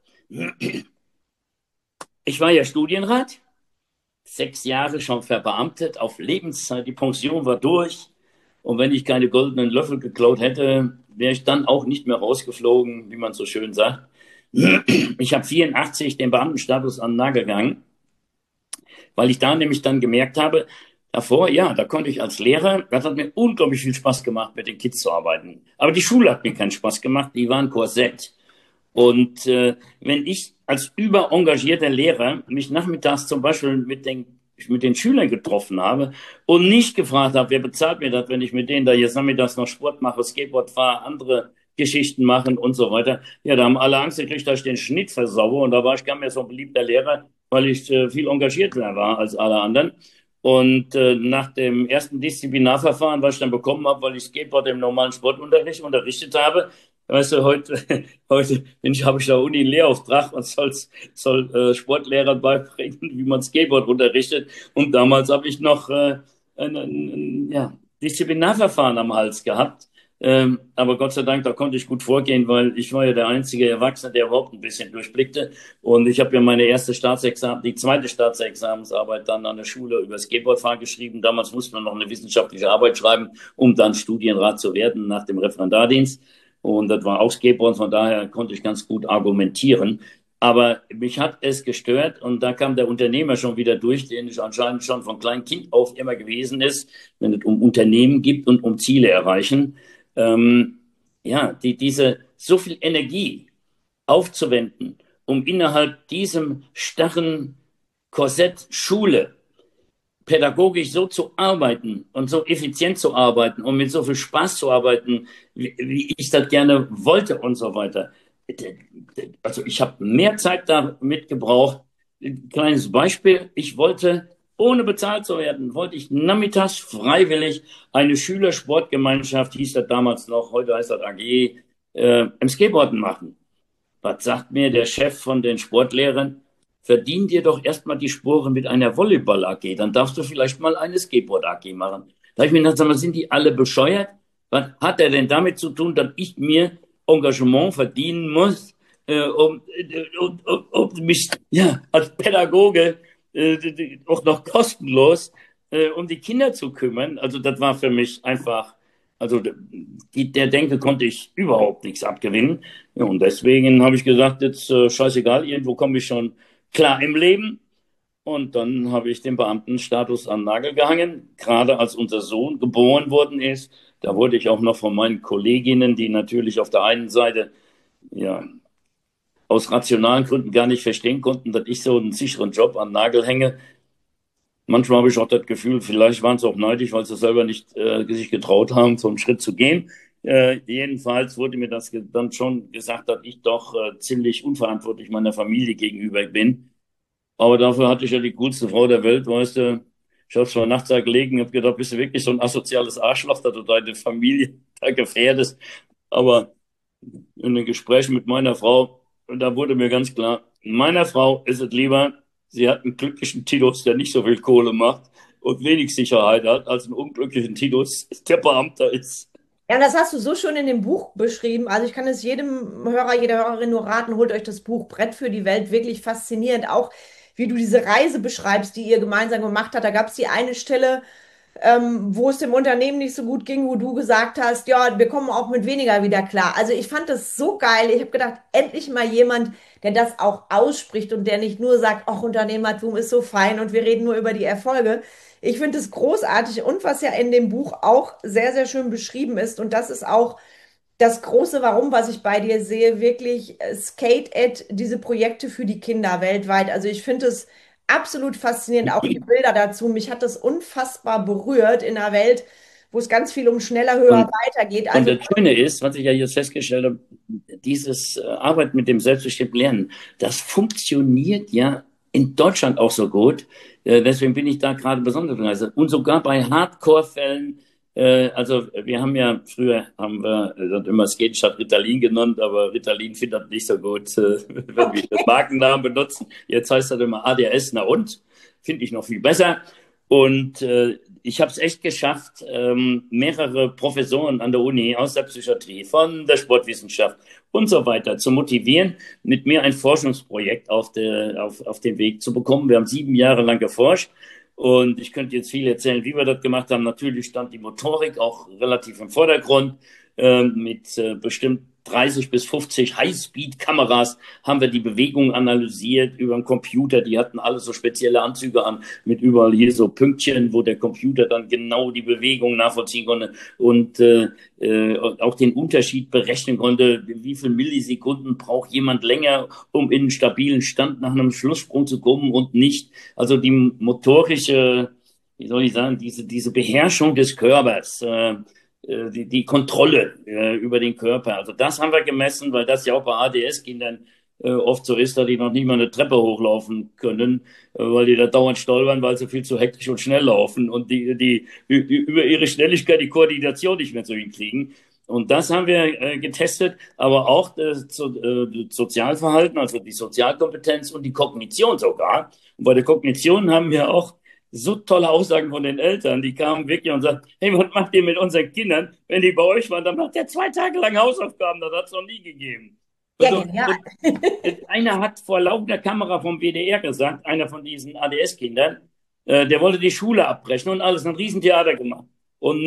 ich war ja Studienrat, 6 Jahre schon verbeamtet, auf Lebenszeit, die Pension war durch. Und wenn ich keine goldenen Löffel geklaut hätte, wäre ich dann auch nicht mehr rausgeflogen, wie man so schön sagt. Ich habe 84 den Beamtenstatus an den Nagel gegangen, weil ich da nämlich dann gemerkt habe, Davor, ja, da konnte ich als Lehrer, das hat mir unglaublich viel Spaß gemacht, mit den Kids zu arbeiten. Aber die Schule hat mir keinen Spaß gemacht, die waren Korsett. Und wenn ich als überengagierter Lehrer mich nachmittags zum Beispiel mit den Schülern getroffen habe und nicht gefragt habe, wer bezahlt mir das, wenn ich mit denen da jetzt nachmittags noch Sport mache, Skateboard fahre, andere Geschichten machen und so weiter. Ja, da haben alle Angst gekriegt, dass ich den Schnitt versauere. Und da war ich gar nicht mehr so ein beliebter Lehrer, weil ich viel engagierter war als alle anderen. Und nach dem ersten Disziplinarverfahren, was ich dann bekommen habe, weil ich Skateboard im normalen Sportunterricht unterrichtet habe, weißt du, heute habe ich da Uni einen Lehrauftrag und soll Sportlehrern beibringen, wie man Skateboard unterrichtet. Und damals habe ich noch ja, Disziplinarverfahren am Hals gehabt. Aber Gott sei Dank, da konnte ich gut vorgehen, weil ich war ja der einzige Erwachsene, der überhaupt ein bisschen durchblickte. Und ich habe ja meine die zweite Staatsexamensarbeit dann an der Schule über Skateboardfahren geschrieben. Damals musste man noch eine wissenschaftliche Arbeit schreiben, um dann Studienrat zu werden nach dem Referendardienst. Und das war auch Skateboard, von daher konnte ich ganz gut argumentieren. Aber mich hat es gestört und da kam der Unternehmer schon wieder durch, den ich anscheinend schon von klein Kind auf immer gewesen ist, wenn es um Unternehmen geht und um Ziele erreichen. Ja, diese so viel Energie aufzuwenden, um innerhalb diesem starren Korsett Schule pädagogisch so zu arbeiten und so effizient zu arbeiten und mit so viel Spaß zu arbeiten, wie ich das gerne wollte und so weiter. Also ich habe mehr Zeit damit gebraucht. Ein kleines Beispiel, ich wollte, ohne bezahlt zu werden, wollte ich nachmittags freiwillig eine Schülersportgemeinschaft, hieß das damals noch, heute heißt das AG, im Skateboarden machen. Was sagt mir der Chef von den Sportlehrern? Verdien dir doch erstmal die Sporen mit einer Volleyball-AG, dann darfst du vielleicht mal eine Skateboard-AG machen. Da habe ich mir gedacht, sag mal, sind die alle bescheuert? Was hat er denn damit zu tun, dass ich mir Engagement verdienen muss, um mich ja, als Pädagoge auch noch kostenlos um die Kinder zu kümmern? Also das war für mich einfach, also der Denke konnte ich überhaupt nichts abgewinnen. Ja, und deswegen habe ich gesagt, jetzt scheißegal, irgendwo komme ich schon klar im Leben. Und dann habe ich den Beamtenstatus an den Nagel gehangen. Gerade als unser Sohn geboren worden ist, da wurde ich auch noch von meinen Kolleginnen, die natürlich auf der einen Seite ja aus rationalen Gründen gar nicht verstehen konnten, dass ich so einen sicheren Job an den Nagel hänge. Manchmal habe ich auch das Gefühl, vielleicht waren sie auch neidisch, weil sie selber nicht sich getraut haben, so einen Schritt zu gehen. Jedenfalls wurde mir das dann schon gesagt, dass ich doch ziemlich unverantwortlich meiner Familie gegenüber bin. Aber dafür hatte ich ja die coolste Frau der Welt, weißt du. Ich habe zwar nachts da gelegen, habe gedacht, bist du wirklich so ein asoziales Arschloch, dass du deine Familie da gefährdest. Aber in den Gesprächen mit meiner Frau, da wurde mir ganz klar, meiner Frau ist es lieber, sie hat einen glücklichen Titus, der nicht so viel Kohle macht und wenig Sicherheit hat, als einen unglücklichen Titus, der Beamter ist. Ja, und das hast du so schön in dem Buch beschrieben. Also ich kann es jedem Hörer, jeder Hörerin nur raten, holt euch das Buch Brett für die Welt. Wirklich faszinierend. Auch wie du diese Reise beschreibst, die ihr gemeinsam gemacht habt. Da gab es die eine Stelle, wo es dem Unternehmen nicht so gut ging, wo du gesagt hast, ja, wir kommen auch mit weniger wieder klar. Also ich fand das so geil. Ich habe gedacht, endlich mal jemand, der das auch ausspricht und der nicht nur sagt, ach, Unternehmertum ist so fein und wir reden nur über die Erfolge. Ich finde es großartig und was ja in dem Buch auch sehr, sehr schön beschrieben ist und das ist auch das große Warum, was ich bei dir sehe, wirklich Skate Ed, diese Projekte für die Kinder weltweit. Also ich finde es absolut faszinierend, auch die Bilder dazu. Mich hat das unfassbar berührt in einer Welt, wo es ganz viel um schneller, höher, Und, weiter geht. und Also das Schöne ist, was ich ja jetzt festgestellt habe, dieses Arbeit mit dem selbstbestimmten Lernen, das funktioniert ja in Deutschland auch so gut. Deswegen bin ich da gerade besonders begeistert. Und sogar bei Hardcore-Fällen, also wir haben ja, früher haben wir das immer Skate statt Ritalin genannt, aber Ritalin findet nicht so gut, wenn wir den Markennamen benutzen. Jetzt heißt das immer ADHS, na und? Finde ich noch viel besser. Und ich habe es echt geschafft, mehrere Professoren an der Uni aus der Psychiatrie, von der Sportwissenschaft und so weiter zu motivieren, mit mir ein Forschungsprojekt auf den Weg zu bekommen. Wir haben 7 Jahre lang geforscht und ich könnte jetzt viel erzählen, wie wir das gemacht haben. Natürlich stand die Motorik auch relativ im Vordergrund mit bestimmten 30 bis 50 Highspeed-Kameras haben wir die Bewegung analysiert über den Computer. Die hatten alle so spezielle Anzüge an mit überall hier so Pünktchen, wo der Computer dann genau die Bewegung nachvollziehen konnte und auch den Unterschied berechnen konnte, wie viele Millisekunden braucht jemand länger, um in einen stabilen Stand nach einem Schlusssprung zu kommen und nicht. Also die motorische, wie soll ich sagen, diese Beherrschung des Körpers, die Kontrolle über den Körper. Also das haben wir gemessen, weil das ja auch bei ADS-Kindern oft so ist, dass die noch nicht mal eine Treppe hochlaufen können, weil die da dauernd stolpern, weil sie viel zu hektisch und schnell laufen und die über ihre Schnelligkeit die Koordination nicht mehr so hinkriegen. Und das haben wir getestet, aber auch das Sozialverhalten, also die Sozialkompetenz und die Kognition sogar. Und bei der Kognition haben wir auch so tolle Aussagen von den Eltern, die kamen wirklich und sagten, hey, was macht ihr mit unseren Kindern? Wenn die bei euch waren, dann macht der 2 Tage lang Hausaufgaben, das hat es noch nie gegeben. Ja, genial. Und einer hat vor laufender Kamera vom WDR gesagt, einer von diesen ADS-Kindern, der wollte die Schule abbrechen und alles, ein Riesentheater gemacht. Und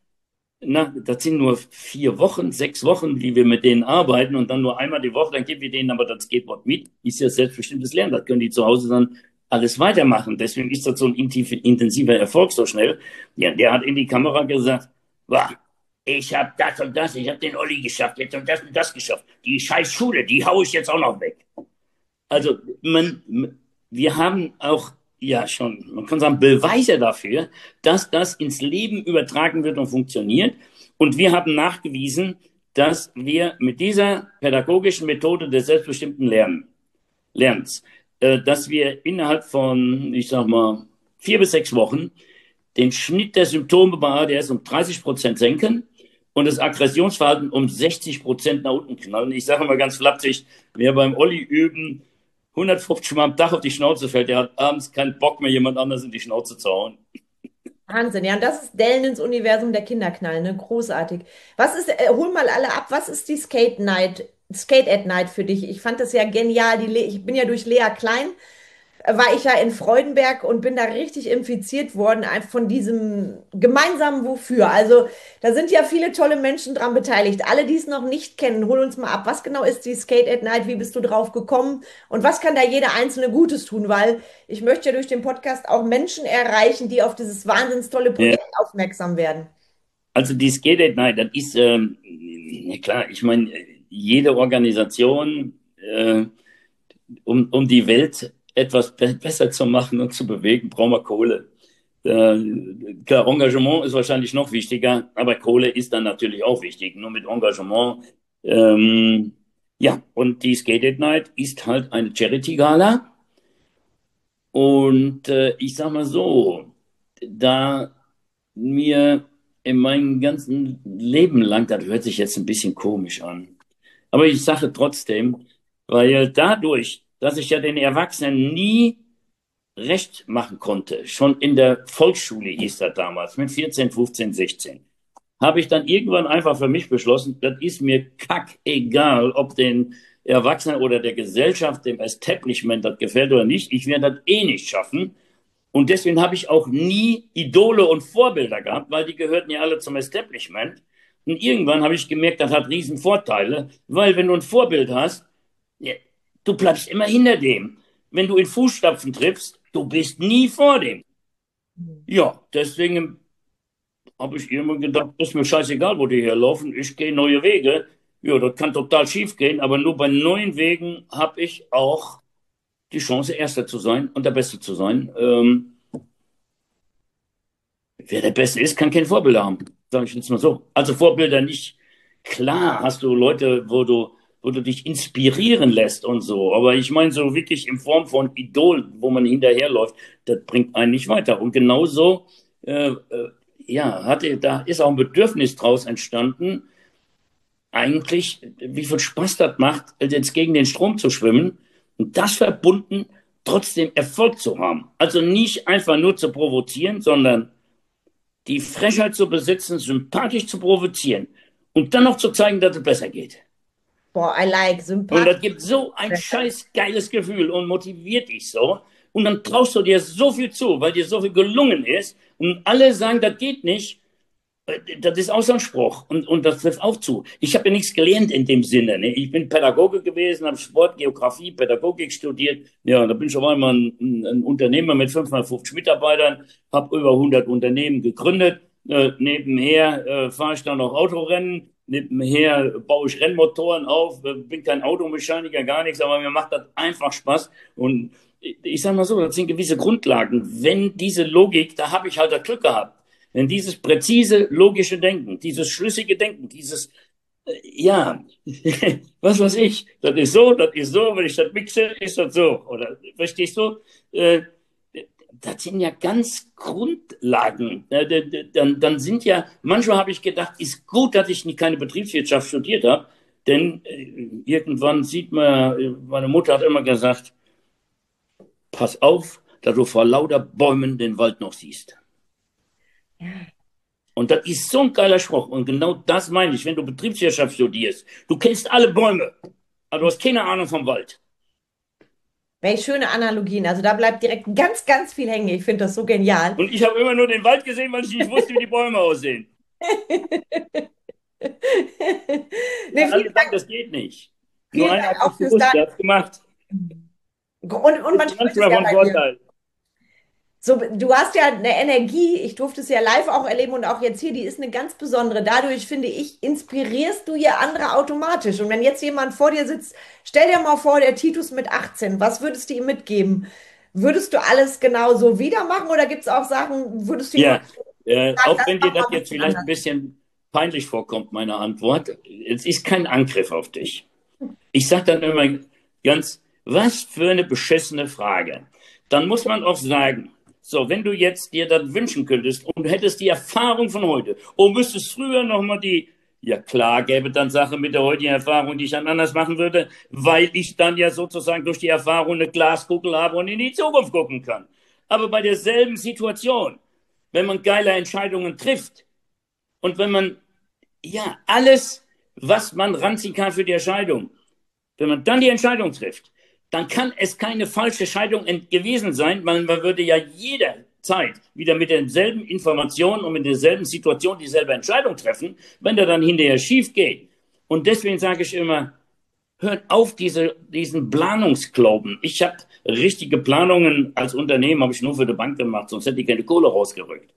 das sind nur 4 Wochen, 6 Wochen, wie wir mit denen arbeiten und dann nur einmal die Woche, dann geben wir denen aber das Skateboard mit. Ist ja selbstbestimmtes Lernen, das können die zu Hause dann alles weitermachen. Deswegen ist das so ein intensiver Erfolg so schnell. Ja, der hat in die Kamera gesagt, wow, ich habe das und das, ich habe den Olli geschafft, jetzt und das geschafft. Die scheiß Schule, die hau ich jetzt auch noch weg. Also wir haben auch ja schon, man kann sagen, Beweise dafür, dass das ins Leben übertragen wird und funktioniert. Und wir haben nachgewiesen, dass wir mit dieser pädagogischen Methode des selbstbestimmten Lernens, dass wir innerhalb von, ich sag mal, 4 bis 6 Wochen den Schnitt der Symptome bei ADS um 30% senken und das Aggressionsverhalten um 60% nach unten knallen. Ich sage mal ganz flapsig, wer beim Olli üben 150 Mal am Tag auf die Schnauze fällt, der hat abends keinen Bock mehr, jemand anders in die Schnauze zu hauen. Wahnsinn, ja, und das ist Dellen ins Universum der Kinderknall, ne? Großartig. Hol mal alle ab, was ist die Skate at Night für dich? Ich fand das ja genial. Ich bin ja durch Lea Klein, war ich ja in Freudenberg und bin da richtig infiziert worden, einfach von diesem gemeinsamen Wofür. Also da sind ja viele tolle Menschen dran beteiligt. Alle, die es noch nicht kennen, hol uns mal ab. Was genau ist die Skate at Night? Wie bist du drauf gekommen? Und was kann da jeder Einzelne Gutes tun? Weil ich möchte ja durch den Podcast auch Menschen erreichen, die auf dieses wahnsinns tolle Ja. Projekt aufmerksam werden. Also die Skate at Night, das ist, ja klar, ich meine, jede Organisation, um die Welt etwas besser zu machen und zu bewegen, brauchen wir Kohle. Klar, Engagement ist wahrscheinlich noch wichtiger, aber Kohle ist dann natürlich auch wichtig. Nur mit Engagement. Ja, und die Skate at Night ist halt eine Charity-Gala. Und ich sag mal so, da mir in meinem ganzen Leben lang, das hört sich jetzt ein bisschen komisch an, aber ich sage trotzdem, weil dadurch, dass ich ja den Erwachsenen nie recht machen konnte, schon in der Volksschule hieß das damals, mit 14, 15, 16, habe ich dann irgendwann einfach für mich beschlossen, das ist mir kackegal, ob den Erwachsenen oder der Gesellschaft, dem Establishment das gefällt oder nicht, ich werde das eh nicht schaffen. Und deswegen habe ich auch nie Idole und Vorbilder gehabt, weil die gehörten ja alle zum Establishment. Und irgendwann habe ich gemerkt, das hat riesen Vorteile, weil wenn du ein Vorbild hast, ja, du bleibst immer hinter dem. Wenn du in Fußstapfen triffst, du bist nie vor dem. Ja, deswegen habe ich irgendwann gedacht, ist mir scheißegal, wo die herlaufen, ich gehe neue Wege. Ja, das kann total schief gehen, aber nur bei neuen Wegen habe ich auch die Chance, Erster zu sein und der Beste zu sein. Wer der Beste ist, kann kein Vorbild haben, sage ich jetzt mal so. Also Vorbilder nicht. Klar hast du Leute, wo du dich inspirieren lässt und so, aber ich meine so wirklich in Form von Idol, wo man hinterherläuft, das bringt einen nicht weiter. Und genauso, ja, da ist auch ein Bedürfnis draus entstanden, eigentlich, wie viel Spaß das macht, jetzt gegen den Strom zu schwimmen und das verbunden, trotzdem Erfolg zu haben. Also nicht einfach nur zu provozieren, sondern die Frechheit zu besitzen, sympathisch zu provozieren und dann noch zu zeigen, dass es besser geht. Boah, I like Und sympathisch. das gibt so ein scheiß geiles Gefühl und motiviert dich so. Und dann traust du dir so viel zu, weil dir so viel gelungen ist. Und alle sagen, das geht nicht. Das ist auch so ein Spruch und das trifft auch zu. Ich habe ja nichts gelernt in dem Sinne. Ne? Ich bin Pädagoge gewesen, habe Sport, Geografie, Pädagogik studiert. Ja, da bin ich auf einmal ein Unternehmer mit 550 Mitarbeitern, habe über 100 Unternehmen gegründet. Nebenher fahre ich dann noch Autorennen. Nebenher baue ich Rennmotoren auf. Bin kein Automechaniker, gar nichts, aber mir macht das einfach Spaß. Und ich sage mal so, das sind gewisse Grundlagen. Wenn diese Logik, da habe ich halt das Glück gehabt. Denn dieses präzise, logische Denken, dieses schlüssige Denken, dieses, ja, was weiß ich, das ist so, wenn ich das mixe, ist das so. Oder, verstehst du? Äh, Das sind ja ganz Grundlagen. Dann sind ja, manchmal habe ich gedacht, ist gut, dass ich nicht keine Betriebswirtschaft studiert habe, denn irgendwann sieht man, meine Mutter hat immer gesagt, pass auf, dass du vor lauter Bäumen den Wald noch siehst. Und das ist so ein geiler Spruch. Und genau das meine ich, wenn du Betriebswirtschaft studierst. Du kennst alle Bäume, aber du hast keine Ahnung vom Wald. Welche schöne Analogien. Also da bleibt direkt ganz, ganz viel hängen. Ich finde das so genial. Und ich habe immer nur den Wald gesehen, weil ich nicht wusste, wie die Bäume aussehen. Ja, Nee, alle sagen, das geht nicht. Nur vielen einer Dank hat auch nicht fürs gewusst, da. der hat es gemacht. Und Das man ist spürt es manchmal ja von bei dir. Vorteil. So, du hast ja eine Energie, ich durfte es ja live auch erleben und auch jetzt hier, die ist eine ganz besondere. Dadurch, finde ich, inspirierst du ja andere automatisch. Und wenn jetzt jemand vor dir sitzt, stell dir mal vor, der Titus mit 18, was würdest du ihm mitgeben? Würdest du alles genau so wieder machen oder gibt es auch Sachen, würdest du ihm Ja, sagen, auch das wenn dir mach das mal ein jetzt bisschen vielleicht anders? ein bisschen peinlich vorkommt, meine Antwort, es ist kein Angriff auf dich. Ich sage dann immer ganz, was für eine beschissene Frage. Dann muss man auch sagen, so, wenn du jetzt dir das wünschen könntest und du hättest die Erfahrung von heute und müsstest früher nochmal die, ja klar, gäbe dann Sache mit der heutigen Erfahrung, die ich dann anders machen würde, weil ich dann ja sozusagen durch die Erfahrung eine Glaskugel habe und in die Zukunft gucken kann. Aber bei derselben Situation, wenn man geile Entscheidungen trifft und wenn man, ja, alles, was man ranziehen kann für die Entscheidung, wenn man dann die Entscheidung trifft, dann kann es keine falsche Entscheidung gewesen sein, weil man würde ja jederzeit wieder mit denselben Informationen und mit derselben Situation dieselbe Entscheidung treffen, wenn der dann hinterher schief geht. Und deswegen sage ich immer, hört auf diesen Planungsglauben. Ich habe richtige Planungen als Unternehmen, habe ich nur für die Bank gemacht, sonst hätte ich keine Kohle rausgerückt.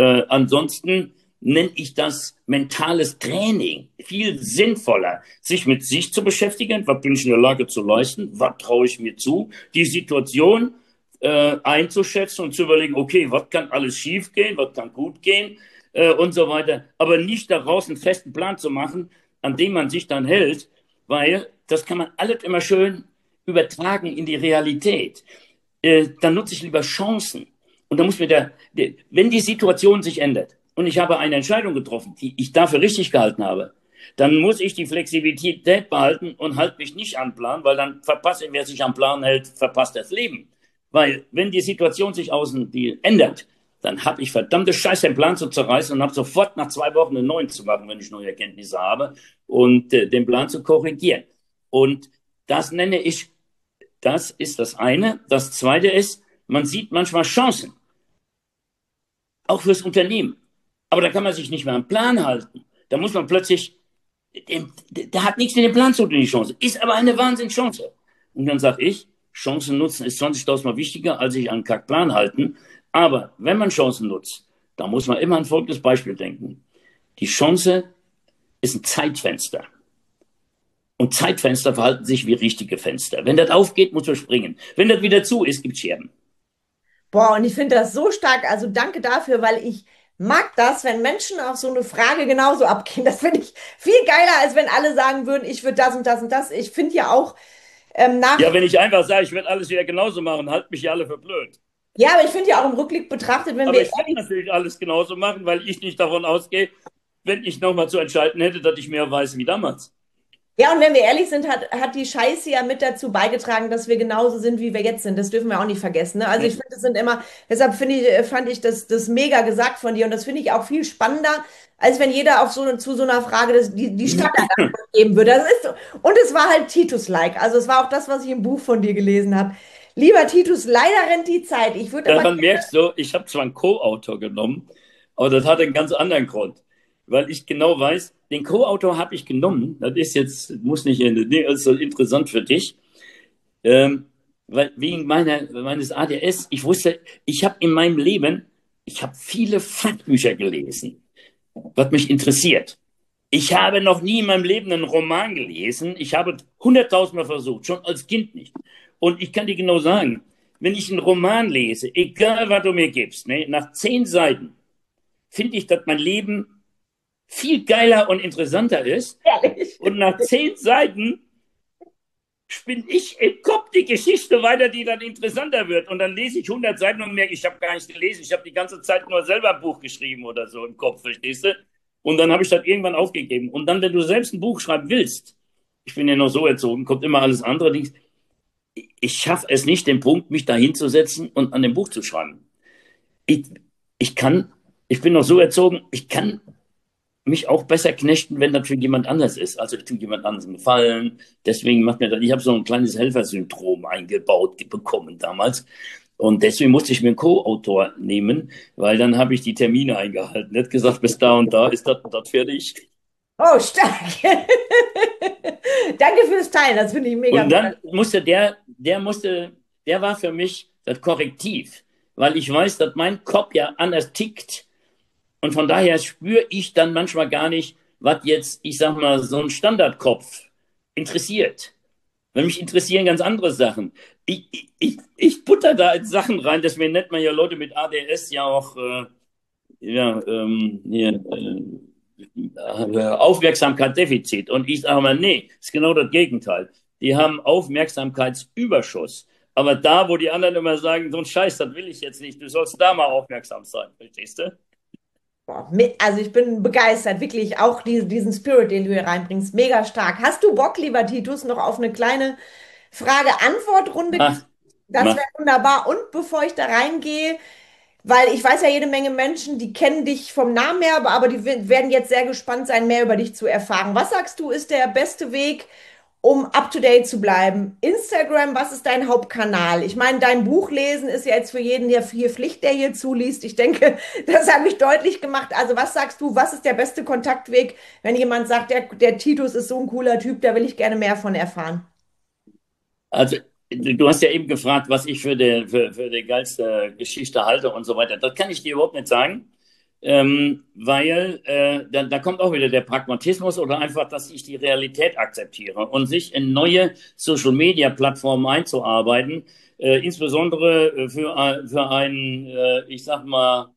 Ansonsten nenne ich das mentales Training. Viel sinnvoller, sich mit sich zu beschäftigen. Was bin ich in der Lage zu leisten? Was traue ich mir zu? Die Situation einzuschätzen und zu überlegen, okay, was kann alles schief gehen, was kann gut gehen und so weiter. Aber nicht daraus einen festen Plan zu machen, an dem man sich dann hält, weil das kann man alles immer schön übertragen in die Realität. Dann nutze ich lieber Chancen. Und da muss mir wenn die Situation sich ändert und ich habe eine Entscheidung getroffen, die ich dafür richtig gehalten habe, dann muss ich die Flexibilität behalten und halte mich nicht an Plan, weil dann verpasse, wer sich am Plan hält, verpasst das Leben. Weil wenn die Situation sich außen die ändert, dann habe ich verdammte Scheiße, den Plan zu zerreißen und habe sofort nach 2 Wochen einen neuen zu machen, wenn ich neue Erkenntnisse habe und den Plan zu korrigieren. Und das nenne ich, das ist das eine. Das zweite ist, man sieht manchmal Chancen, auch fürs Unternehmen. Aber da kann man sich nicht mehr am Plan halten. Da muss man plötzlich, da hat nichts mit dem Plan zu tun, die Chance. Ist aber eine Wahnsinnschance. Und dann sage ich, Chancen nutzen ist 20.000 Mal wichtiger, als sich an einen Kackplan halten. Aber wenn man Chancen nutzt, da muss man immer an folgendes Beispiel denken. Die Chance ist ein Zeitfenster. Und Zeitfenster verhalten sich wie richtige Fenster. Wenn das aufgeht, muss man springen. Wenn das wieder zu ist, gibt es Scherben. Boah, und ich finde das so stark. Also danke dafür, weil ich mag das, wenn Menschen auf so eine Frage genauso abgehen. Das finde ich viel geiler, als wenn alle sagen würden, ich würde das und das und das. Ich finde ja auch Ja, wenn ich einfach sage, ich werde alles wieder genauso machen, halten mich ja alle für blöd. ja, aber ich finde ja auch im Rückblick betrachtet, wenn Aber wir ich werde ehrlich. natürlich alles genauso machen, weil ich nicht davon ausgehe, wenn ich nochmal zu entscheiden hätte, dass ich mehr weiß wie damals. Ja, und wenn wir ehrlich sind, hat die Scheiße ja mit dazu beigetragen, dass wir genauso sind, wie wir jetzt sind. Das dürfen wir auch nicht vergessen. Ne? Also ich finde, es sind immer, deshalb fand ich das mega gesagt von dir und das finde ich auch viel spannender, als wenn jeder zu so einer Frage die Standardantwort geben würde. Das ist so. Und es war halt Titus-like. Also es war auch das, was ich im Buch von dir gelesen habe. Lieber Titus, leider rennt die Zeit. Ich würde aber Daran merkst du, ich habe zwar einen Co-Autor genommen, aber das hat einen ganz anderen Grund. weil ich genau weiß, den Co-Autor habe ich genommen. Das ist jetzt, muss nicht, nee, das ist interessant für dich. Ähm, weil wegen meines ADS, ich wusste, ich habe in meinem Leben, ich habe viele Fachbücher gelesen, was mich interessiert. Ich habe noch nie in meinem Leben einen Roman gelesen. Ich habe 100.000 Mal versucht, schon als Kind nicht. Und ich kann dir genau sagen, wenn ich einen Roman lese, egal was du mir gibst, ne, nach 10 Seiten finde ich, dass mein Leben viel geiler und interessanter ist. Ehrlich. Und nach 10 Seiten spinne ich im Kopf die Geschichte weiter, die dann interessanter wird. Und dann lese ich 100 Seiten und merke, ich habe gar nichts gelesen. Ich habe die ganze Zeit nur selber ein Buch geschrieben oder so im Kopf, verstehst du? Und dann habe ich das irgendwann aufgegeben. Und dann, wenn du selbst ein Buch schreiben willst, ich bin ja noch so erzogen, kommt immer alles andere. Ich schaffe es nicht, den Punkt, mich da hinzusetzen und an dem Buch zu schreiben. Ich, ich kann, ich bin noch so erzogen, ich kann mich auch besser knechten, wenn das für jemand anders ist. Also ich tue jemand anderes einen Gefallen. Deswegen macht mir das, ich habe so ein kleines Helfersyndrom eingebaut bekommen damals. Und deswegen musste ich mir einen Co-Autor nehmen, weil dann habe ich die Termine eingehalten. Nicht gesagt, bis da und da ist das und das fertig. Oh, stark. Danke fürs Teilen, das finde ich mega Und dann toll. musste der war für mich das Korrektiv, weil ich weiß, dass mein Kopf ja anders tickt. Und von daher spüre ich dann manchmal gar nicht, was jetzt, ich sag mal, so ein Standardkopf interessiert. Weil mich interessieren ganz andere Sachen. Ich butter da in Sachen rein, deswegen nennt man ja Leute mit ADS ja auch ja, hier, Aufmerksamkeitsdefizit. Und ich sage mal, nee, ist genau das Gegenteil. Die haben Aufmerksamkeitsüberschuss. Aber da, wo die anderen immer sagen, so ein Scheiß, das will ich jetzt nicht, du sollst da mal aufmerksam sein, verstehst du? Boah, also ich bin begeistert, wirklich auch diesen Spirit, den du hier reinbringst, mega stark. Hast du Bock, lieber Titus, noch auf eine kleine Frage-Antwort-Runde? Mach, Das wäre mach. wunderbar. Und bevor ich da reingehe, weil ich weiß ja jede Menge Menschen, die kennen dich vom Namen her, aber die werden jetzt sehr gespannt sein, mehr über dich zu erfahren. Was sagst du, ist der beste Weg, um up-to-date zu bleiben? Instagram, was ist dein Hauptkanal? Ich meine, dein Buch lesen ist ja jetzt für jeden hier Pflicht, der hier zuliest. Ich denke, das habe ich deutlich gemacht. Also was sagst du, was ist der beste Kontaktweg, wenn jemand sagt, der Titus ist so ein cooler Typ, da will ich gerne mehr von erfahren? Also, du hast ja eben gefragt, was ich für die geilste Geschichte halte und so weiter. Das kann ich dir überhaupt nicht sagen, weil da kommt auch wieder der Pragmatismus oder einfach, dass ich die Realität akzeptiere und sich in neue Social-Media-Plattformen einzuarbeiten, insbesondere für einen, ich sag mal,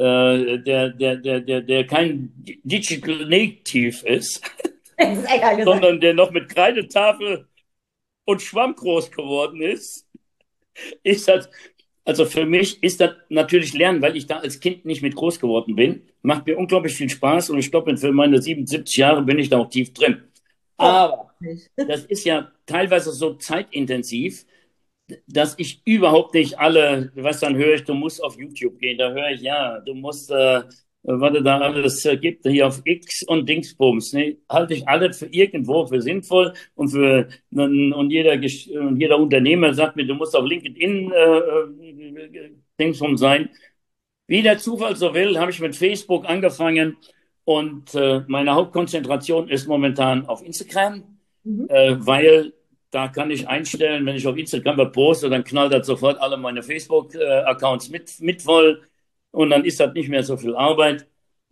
der kein Digital Native ist, Sehr gesagt. sondern der noch mit Kreidetafel und Schwamm groß geworden ist das, also für mich ist das natürlich Lernen, weil ich da als Kind nicht mit groß geworden bin. Macht mir unglaublich viel Spaß und ich glaube, für meine 77 Jahre bin ich da auch tief drin. Oh, Aber das ist ja teilweise so zeitintensiv, dass ich überhaupt nicht alle, was dann höre ich, du musst auf YouTube gehen, da höre ich, ja, du musst, was es da alles gibt, hier auf X und Dingsbums, ne, halte ich alles für irgendwo für sinnvoll und jeder Unternehmer sagt mir, du musst auf LinkedIn Dingsbums sein. Wie der Zufall so will, habe ich mit Facebook angefangen und meine Hauptkonzentration ist momentan auf Instagram, mhm. weil da kann ich einstellen, wenn ich auf Instagram was poste, dann knallt das sofort alle meine Facebook-Accounts mit voll und dann ist das nicht mehr so viel Arbeit.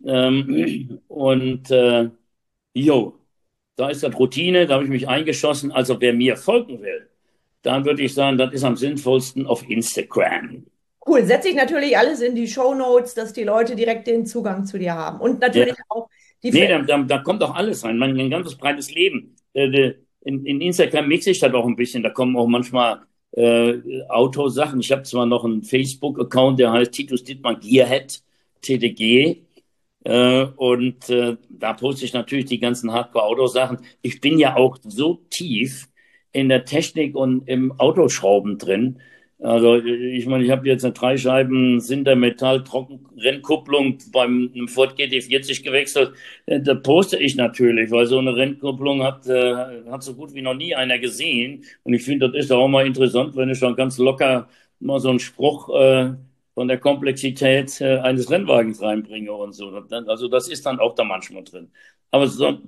Und jo, da ist das Routine, da habe ich mich eingeschossen. Also wer mir folgen will, dann würde ich sagen, das ist am sinnvollsten auf Instagram. Cool, setze ich natürlich alles in die Show Notes, dass die Leute direkt den Zugang zu dir haben. Und Ja. natürlich auch die Nee, da kommt auch alles rein, mein ganzes breites Leben. In Instagram mixe ich das auch ein bisschen, da kommen auch manchmal Autosachen. Ich habe zwar noch einen Facebook-Account, der heißt Titus Dittmar Gearhead, TDG, und da poste ich natürlich die ganzen Hardcore-Autosachen. Ich bin ja auch so tief in der Technik und im Autoschrauben drin. Also ich meine, ich habe jetzt eine Dreischeiben Sintermetall Trockenrennkupplung beim einem Ford GT40 gewechselt. Da poste ich natürlich, weil so eine Rennkupplung hat so gut wie noch nie einer gesehen. Und ich finde, das ist auch mal interessant, wenn ich dann ganz locker mal so einen Spruch von der Komplexität eines Rennwagens reinbringe und so. Also das ist dann auch da manchmal drin. Aber so,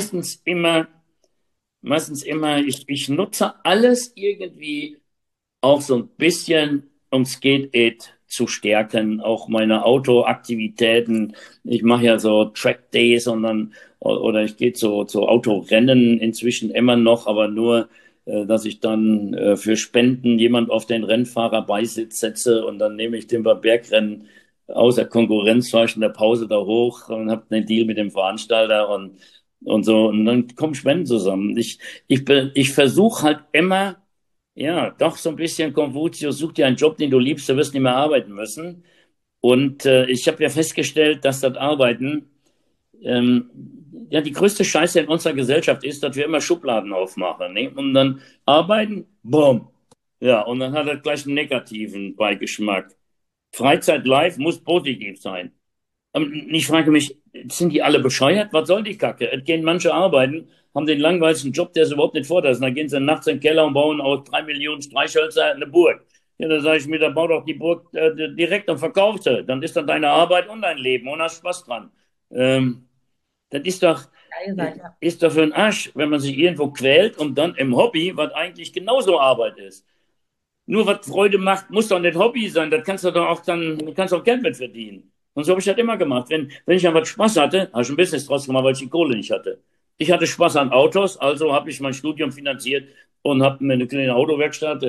meistens immer, ich nutze alles irgendwie auch so ein bisschen, um Skate-Ed zu stärken, auch meine Autoaktivitäten. Ich mache ja so Track Days oder ich gehe zu Autorennen inzwischen immer noch, aber nur, dass ich dann für Spenden jemand auf den Rennfahrer-Beisitz setze und dann nehme ich den beim Bergrennen außer Konkurrenz, fahre ich in der Pause da hoch und habe einen Deal mit dem Veranstalter und so. Und dann kommen Spenden zusammen. Ich versuche halt immer, ja, doch so ein bisschen Konfuzius, such dir einen Job, den du liebst, du wirst nicht mehr arbeiten müssen. Und ich habe ja festgestellt, dass das Arbeiten ähm, ja die größte Scheiße in unserer Gesellschaft ist, dass wir immer Schubladen aufmachen. Ne? Und dann arbeiten, bumm. Ja, und dann hat das gleich einen negativen Beigeschmack. Freizeit live muss positiv sein. Ich frage mich, sind die alle bescheuert? Was soll die Kacke? Es gehen manche arbeiten, haben den langweiligsten Job, der ist überhaupt nicht vor. Dann gehen sie nachts in den Keller und bauen aus 3 Millionen Streichhölzer eine Burg. Ja, da sage ich mir, dann bau doch die Burg direkt und verkauf sie. Dann ist dann deine Arbeit und dein Leben und hast Spaß dran. Ähm, das Geil seid, ja. ist doch für den Arsch, wenn man sich irgendwo quält und dann im Hobby, was eigentlich genauso Arbeit ist. Nur was Freude macht, muss doch nicht Hobby sein. Das kannst du doch auch dann, kannst auch Geld mit verdienen. Und so habe ich das immer gemacht. Wenn ich an was Spaß hatte, habe ich ein Business draus gemacht, weil ich die Kohle nicht hatte. Ich hatte Spaß an Autos, also habe ich mein Studium finanziert und habe mir eine kleine Autowerkstatt,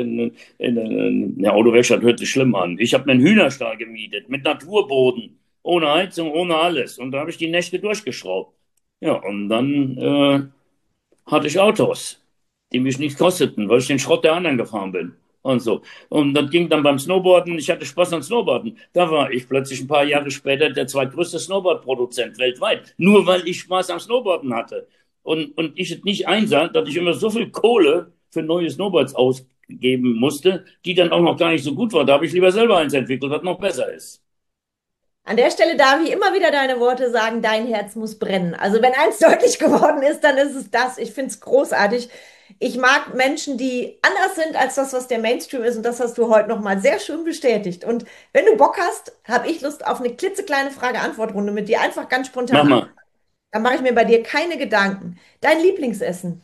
eine Autowerkstatt hört sich schlimm an. Ich habe einen Hühnerstall gemietet mit Naturboden, ohne Heizung, ohne alles. Und da habe ich die Nächte durchgeschraubt. Ja, und dann hatte ich Autos, die mich nichts kosteten, weil ich den Schrott der anderen gefahren bin. Und so. Und das ging dann beim Snowboarden. Ich hatte Spaß an Snowboarden. Da war ich plötzlich ein paar Jahre später der zweitgrößte Snowboard-Produzent weltweit. Nur weil ich Spaß am Snowboarden hatte. Und ich es nicht einsah, dass ich immer so viel Kohle für neue Snowboards ausgeben musste, die dann auch noch gar nicht so gut war. Da habe ich lieber selber eins entwickelt, was noch besser ist. An der Stelle darf ich immer wieder deine Worte sagen, dein Herz muss brennen. Also wenn eins deutlich geworden ist, dann ist es das. Ich finde es großartig. Ich mag Menschen, die anders sind als das, was der Mainstream ist. Und das hast du heute nochmal sehr schön bestätigt. Und wenn du Bock hast, habe ich Lust auf eine klitzekleine Frage-Antwort-Runde mit dir. Einfach ganz Mach spontan an. mal. Dann mache ich mir bei dir keine Gedanken. Dein Lieblingsessen?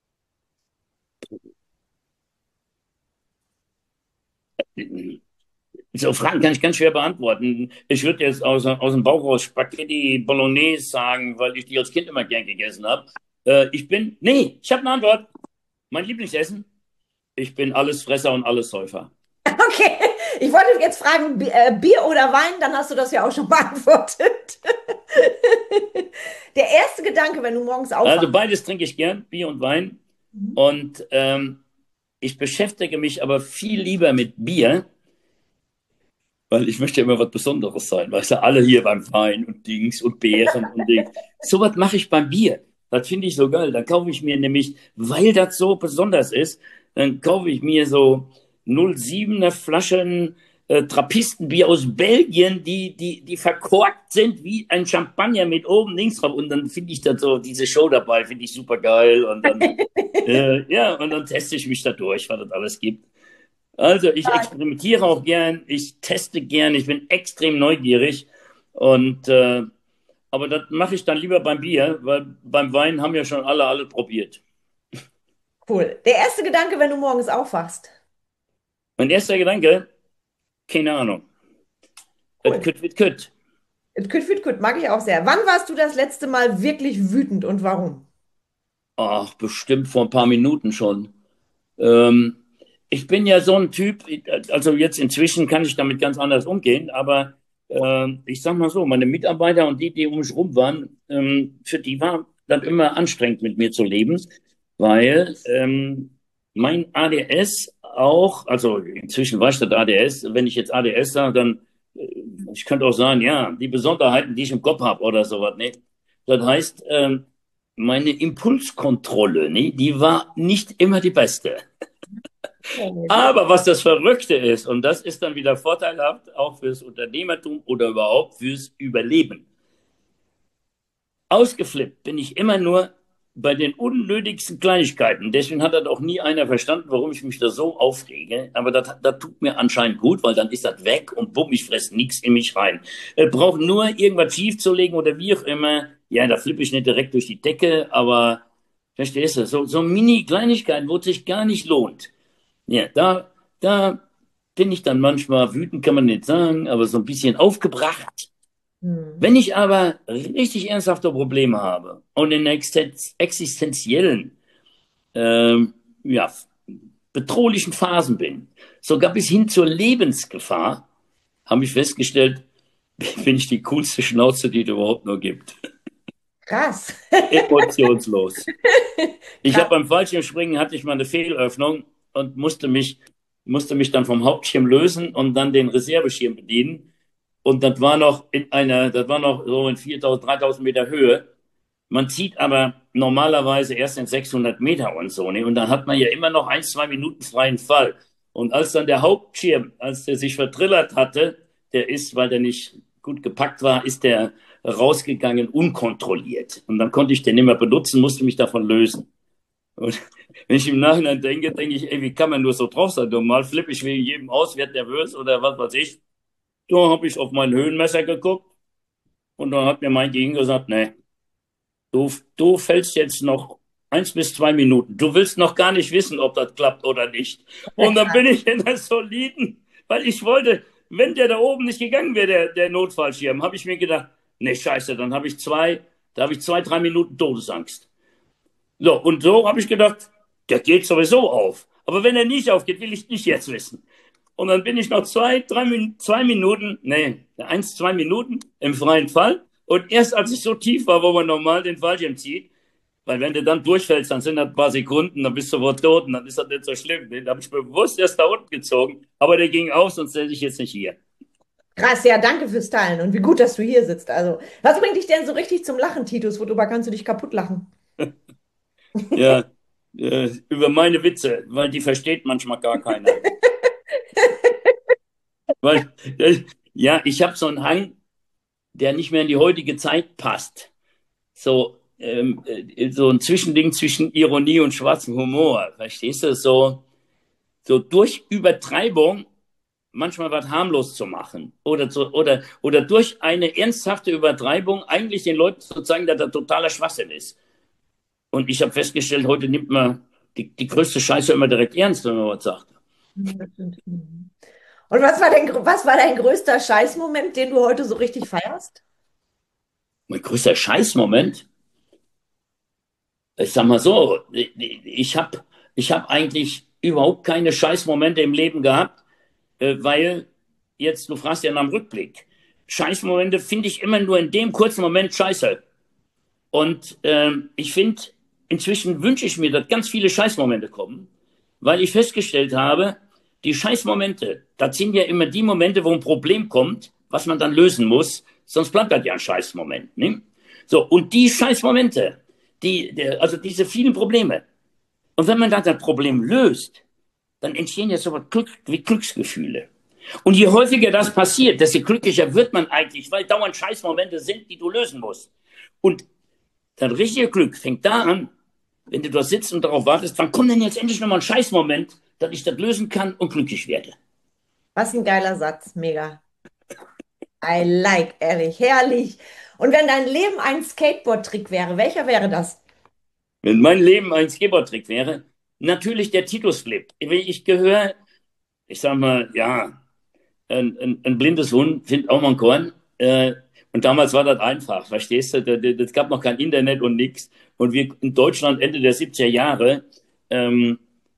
So Fragen kann ich ganz schwer beantworten. Ich würde jetzt aus dem Bauch raus Spaghetti Bolognese sagen, weil ich die als Kind immer gern gegessen habe. Nee, ich habe eine Antwort. Mein Lieblingsessen? Ich bin Allesfresser und Allessäufer. Okay, ich wollte jetzt fragen, Bier oder Wein, dann hast du das ja auch schon beantwortet. Der erste Gedanke, wenn du morgens Also aufwachst. beides trinke ich gern, Bier und Wein. Und ich beschäftige mich aber viel lieber mit Bier, weil ich möchte ja immer was Besonderes sein. Weißt du, alle hier beim Wein und Dings und Beeren und Dings. So was mache ich beim Bier. Das finde ich so geil. Dann kaufe ich mir nämlich, weil das so besonders ist, dann kaufe ich mir so 07er Flaschen Trappistenbier aus Belgien, die verkorkt sind wie ein Champagner mit oben links drauf. Und dann finde ich das so, diese Show dabei, finde ich super geil. Und dann, ja, und dann teste ich mich da durch, was das alles gibt. Also ich experimentiere auch gern, ich teste gern, ich bin extrem neugierig und aber das mache ich dann lieber beim Bier, weil beim Wein haben ja schon alle probiert. Cool. Der erste Gedanke, wenn du morgens aufwachst. Mein erster Gedanke, keine Ahnung. Et Cool. kütt wird kütt. Küt, mag ich auch sehr. Wann warst du das letzte Mal wirklich wütend und warum? Ach, bestimmt vor ein paar Minuten schon. Ähm, Ich bin ja so ein Typ, also jetzt inzwischen kann ich damit ganz anders umgehen, aber ich sag mal so, meine Mitarbeiter und die um mich rum waren, für die war dann immer anstrengend mit mir zu leben, weil mein ADS auch, also inzwischen weiß das ADS, wenn ich jetzt ADS sage, dann, ich könnte auch sagen, ja, die Besonderheiten, die ich im Kopf habe oder sowas, ne? Das heißt, meine Impulskontrolle, ne, die war nicht immer die beste. Aber was das Verrückte ist, und das ist dann wieder vorteilhaft, auch fürs Unternehmertum oder überhaupt fürs Überleben. Ausgeflippt bin ich immer nur, bei den unnötigsten Kleinigkeiten. Deswegen hat das auch nie einer verstanden, warum ich mich da so aufrege. Aber das tut mir anscheinend gut, weil dann ist das weg und bumm, ich fresse nichts in mich rein. Braucht nur irgendwas schief zu legen oder wie auch immer. Ja, da flippe ich nicht direkt durch die Decke, aber verstehst du, so Mini-Kleinigkeiten, wo es sich gar nicht lohnt. Ja, da bin ich dann manchmal wütend, kann man nicht sagen, aber so ein bisschen aufgebracht. Hm. Wenn ich aber richtig ernsthafte Probleme habe und in existenziellen, ja, bedrohlichen Phasen bin, sogar bis hin zur Lebensgefahr, habe ich festgestellt, bin ich die coolste Schnauze, die es überhaupt nur gibt. Krass. Emotionslos. Ich habe Krass. beim Fallschirmspringen hatte ich mal eine Fehlöffnung und musste mich dann vom Hauptschirm lösen und dann den Reserveschirm bedienen. Und das war noch so in 4.000, 3.000 Meter Höhe. Man zieht aber normalerweise erst in 600 Meter und so, ne? Und dann hat man ja immer noch 1, 2 Minuten freien Fall. Und als dann der Hauptschirm, als der sich vertrillert hatte, der ist, weil der nicht gut gepackt war, ist der rausgegangen unkontrolliert. Und dann konnte ich den nicht mehr benutzen, musste mich davon lösen. Und wenn ich im Nachhinein denke ich, ey, wie kann man nur so drauf sein? Normal flippe ich wegen jedem aus, werde nervös oder was weiß ich. Da habe ich auf mein Höhenmesser geguckt und dann hat mir mein Gegenüber gesagt, nee, du fällst jetzt noch 1 bis 2 Minuten. Du willst noch gar nicht wissen, ob das klappt oder nicht. Und dann bin ich in der Soliden, weil ich wollte, wenn der da oben nicht gegangen wäre, der Notfallschirm, habe ich mir gedacht, nee, scheiße, dann da habe ich 2, 3 Minuten Todesangst. So, und so habe ich gedacht, der geht sowieso auf. Aber wenn er nicht aufgeht, will ich nicht jetzt wissen. Und dann bin ich noch 2, 3 Minuten, nee, 1, 2 Minuten im freien Fall. Und erst als ich so tief war, wo man normal den Fallschirm zieht, weil wenn du dann durchfällst, dann sind das ein paar Sekunden, dann bist du sofort tot und dann ist das nicht so schlimm. Den habe ich bewusst erst da unten gezogen, aber der ging auf, sonst säße ich jetzt nicht hier. Krass, ja, danke fürs Teilen und wie gut, dass du hier sitzt. Also, was bringt dich denn so richtig zum Lachen, Titus? Worüber kannst du dich kaputt lachen? Ja, über meine Witze, weil die versteht manchmal gar keiner. Weil, ja, ich habe so einen Hang, der nicht mehr in die heutige Zeit passt. So ein Zwischending zwischen Ironie und schwarzem Humor. Verstehst du? So durch Übertreibung manchmal was harmlos zu machen. Oder durch eine ernsthafte Übertreibung eigentlich den Leuten zu zeigen, dass das totaler Schwachsinn ist. Und ich habe festgestellt, heute nimmt man die größte Scheiße immer direkt ernst, wenn man was sagt. Das stimmt. Mhm. Und was war dein größter Scheißmoment, den du heute so richtig feierst? Mein größter Scheißmoment, ich sag mal so, ich hab eigentlich überhaupt keine Scheißmomente im Leben gehabt, weil jetzt, du fragst ja nach dem Rückblick. Scheißmomente finde ich immer nur in dem kurzen Moment scheiße. Und ich finde, inzwischen wünsche ich mir, dass ganz viele Scheißmomente kommen, weil ich festgestellt habe, die Scheißmomente, das sind ja immer die Momente, wo ein Problem kommt, was man dann lösen muss, sonst bleibt das ja ein Scheißmoment. Ne? So, und die Scheißmomente, also diese vielen Probleme, und wenn man dann das Problem löst, dann entstehen ja so was wie Glücksgefühle. Und je häufiger das passiert, desto glücklicher wird man eigentlich, weil dauernd Scheißmomente sind, die du lösen musst. Und das richtige Glück fängt da an, wenn du da sitzt und darauf wartest, wann kommt denn jetzt endlich nochmal ein Scheißmoment, dass ich das lösen kann und glücklich werde. Was ein geiler Satz, mega. I like, ehrlich, herrlich. Und wenn dein Leben ein Skateboard-Trick wäre, welcher wäre das? Wenn mein Leben ein Skateboard-Trick wäre, natürlich der Titus-Flip. Ich gehöre, ich sag mal, ja, ein blindes Huhn findet auch mal ein Korn. Und damals war das einfach, verstehst du? Es gab noch kein Internet und nichts. Und wir in Deutschland Ende der 70er Jahre, ähm,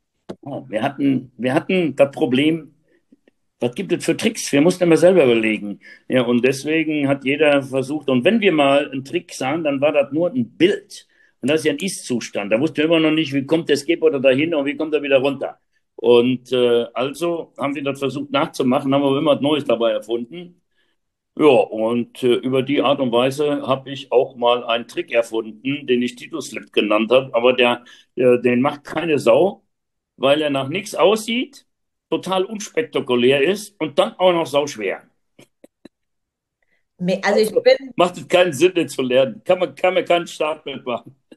wir hatten das Problem, was gibt es für Tricks? Wir mussten immer selber überlegen. Ja, und deswegen hat jeder versucht, und wenn wir mal einen Trick sahen, dann war das nur ein Bild. Und das ist ja ein Ist-Zustand. Da wussten wir immer noch nicht, wie kommt der Skateboarder da hin und wie kommt er wieder runter. Und also haben wir das versucht nachzumachen, haben aber immer was Neues dabei erfunden. Ja, und über die Art und Weise habe ich auch mal einen Trick erfunden, den ich Titus-Slip genannt habe. Aber den macht keine Sau, weil er nach nichts aussieht, total unspektakulär ist und dann auch noch sauschwer. Also ich Also bin macht es keinen Sinn, den zu lernen. Kann man keinen Start mitmachen.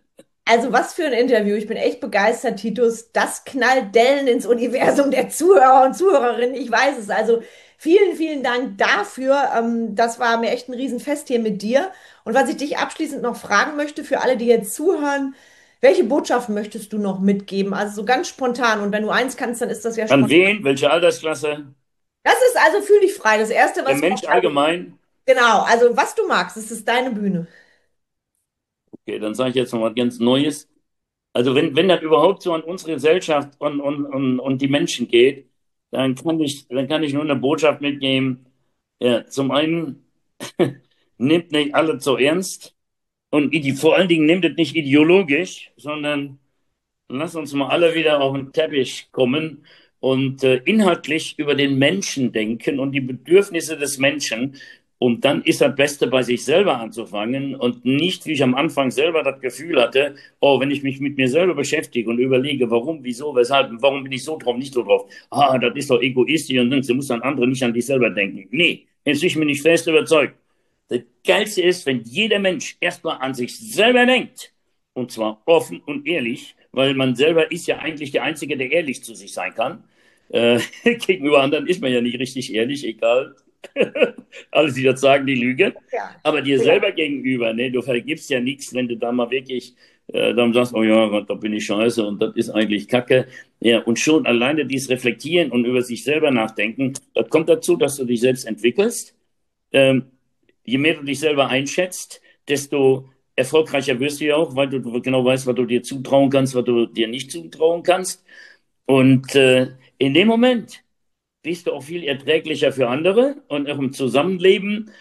Also was für ein Interview. Ich bin echt begeistert, Titus. Das knallt Dellen ins Universum der Zuhörer und Zuhörerinnen. Ich weiß es. Also vielen, vielen Dank dafür. Das war mir echt ein Riesenfest hier mit dir. Und was ich dich abschließend noch fragen möchte, für alle, die jetzt zuhören, welche Botschaften möchtest du noch mitgeben? Also so ganz spontan. Und wenn du eins kannst, dann ist das ja An spontan. wen? Welche Altersklasse? Das ist also fühl dich frei. Das Erste, Der was Mensch kommt. Also, allgemein? genau, also was du magst, das ist deine Bühne. Okay, dann sage ich jetzt noch was ganz Neues. Also wenn das überhaupt so an unsere Gesellschaft und die Menschen geht, dann kann ich nur eine Botschaft mitgeben. Ja, zum einen, nimmt nicht alle zu ernst und vor allen Dingen nimmt es nicht ideologisch, sondern lass uns mal alle wieder auf den Teppich kommen und inhaltlich über den Menschen denken und die Bedürfnisse des Menschen. Und dann ist das Beste, bei sich selber anzufangen und nicht, wie ich am Anfang selber das Gefühl hatte, oh, wenn ich mich mit mir selber beschäftige und überlege, warum, wieso, weshalb, warum bin ich so drauf, nicht so drauf. Ah, das ist doch egoistisch und du musst an andere, nicht an dich selber denken. Nee, jetzt bin ich mir nicht fest überzeugt. Das Geilste ist, wenn jeder Mensch erstmal an sich selber denkt. Und zwar offen und ehrlich, weil man selber ist ja eigentlich der Einzige, der ehrlich zu sich sein kann. Gegenüber anderen ist man ja nicht richtig ehrlich, egal. Alle, die das sagen, die lügen. Ja. Aber dir selber gegenüber, ne, du vergibst ja nichts, wenn du da mal wirklich dann sagst, oh ja, da bin ich scheiße und das ist eigentlich Kacke. Ja, und schon alleine dies reflektieren und über sich selber nachdenken, das kommt dazu, dass du dich selbst entwickelst. Je mehr du dich selber einschätzt, desto erfolgreicher wirst du ja auch, weil du genau weißt, was du dir zutrauen kannst, was du dir nicht zutrauen kannst. Und in dem Moment bist du auch viel erträglicher für andere und auch im Zusammenleben.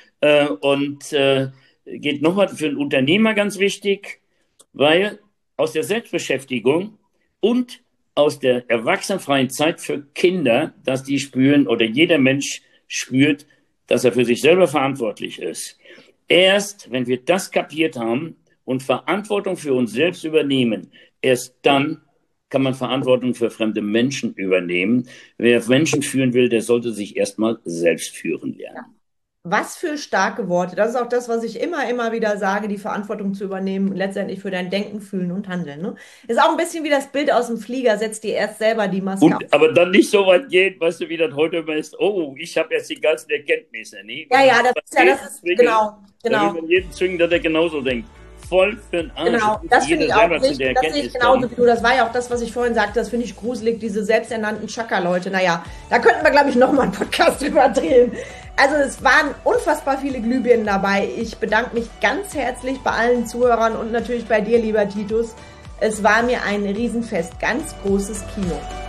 Geht nochmal für einen Unternehmer ganz wichtig, weil aus der Selbstbeschäftigung und aus der erwachsenenfreien Zeit für Kinder, dass die spüren oder jeder Mensch spürt, dass er für sich selber verantwortlich ist. Erst, wenn wir das kapiert haben und Verantwortung für uns selbst übernehmen, erst dann kann man Verantwortung für fremde Menschen übernehmen. Wer Menschen führen will, der sollte sich erstmal selbst führen lernen. Was für starke Worte. Das ist auch das, was ich immer wieder sage, die Verantwortung zu übernehmen und letztendlich für dein Denken, Fühlen und Handeln. Ne? Ist auch ein bisschen wie das Bild aus dem Flieger, setz dir erst selber die Maske auf. Aber dann nicht so weit geht, weißt du, wie das heute immer ist, oh, ich habe jetzt die ganzen Erkenntnisse. Nee, Ja, das ist genau. Da will man jeden zwingen, dass er genauso denkt. Voll für den Arsch. Genau, das finde ich auch nicht. Das sehe ich genauso wie du. Das war ja auch das, was ich vorhin sagte. Das finde ich gruselig, diese selbsternannten Chakra-Leute. Naja, da könnten wir, glaube ich, nochmal einen Podcast drüber drehen. Also es waren unfassbar viele Glühbirnen dabei. Ich bedanke mich ganz herzlich bei allen Zuhörern und natürlich bei dir, lieber Titus. Es war mir ein Riesenfest. Ganz großes Kino.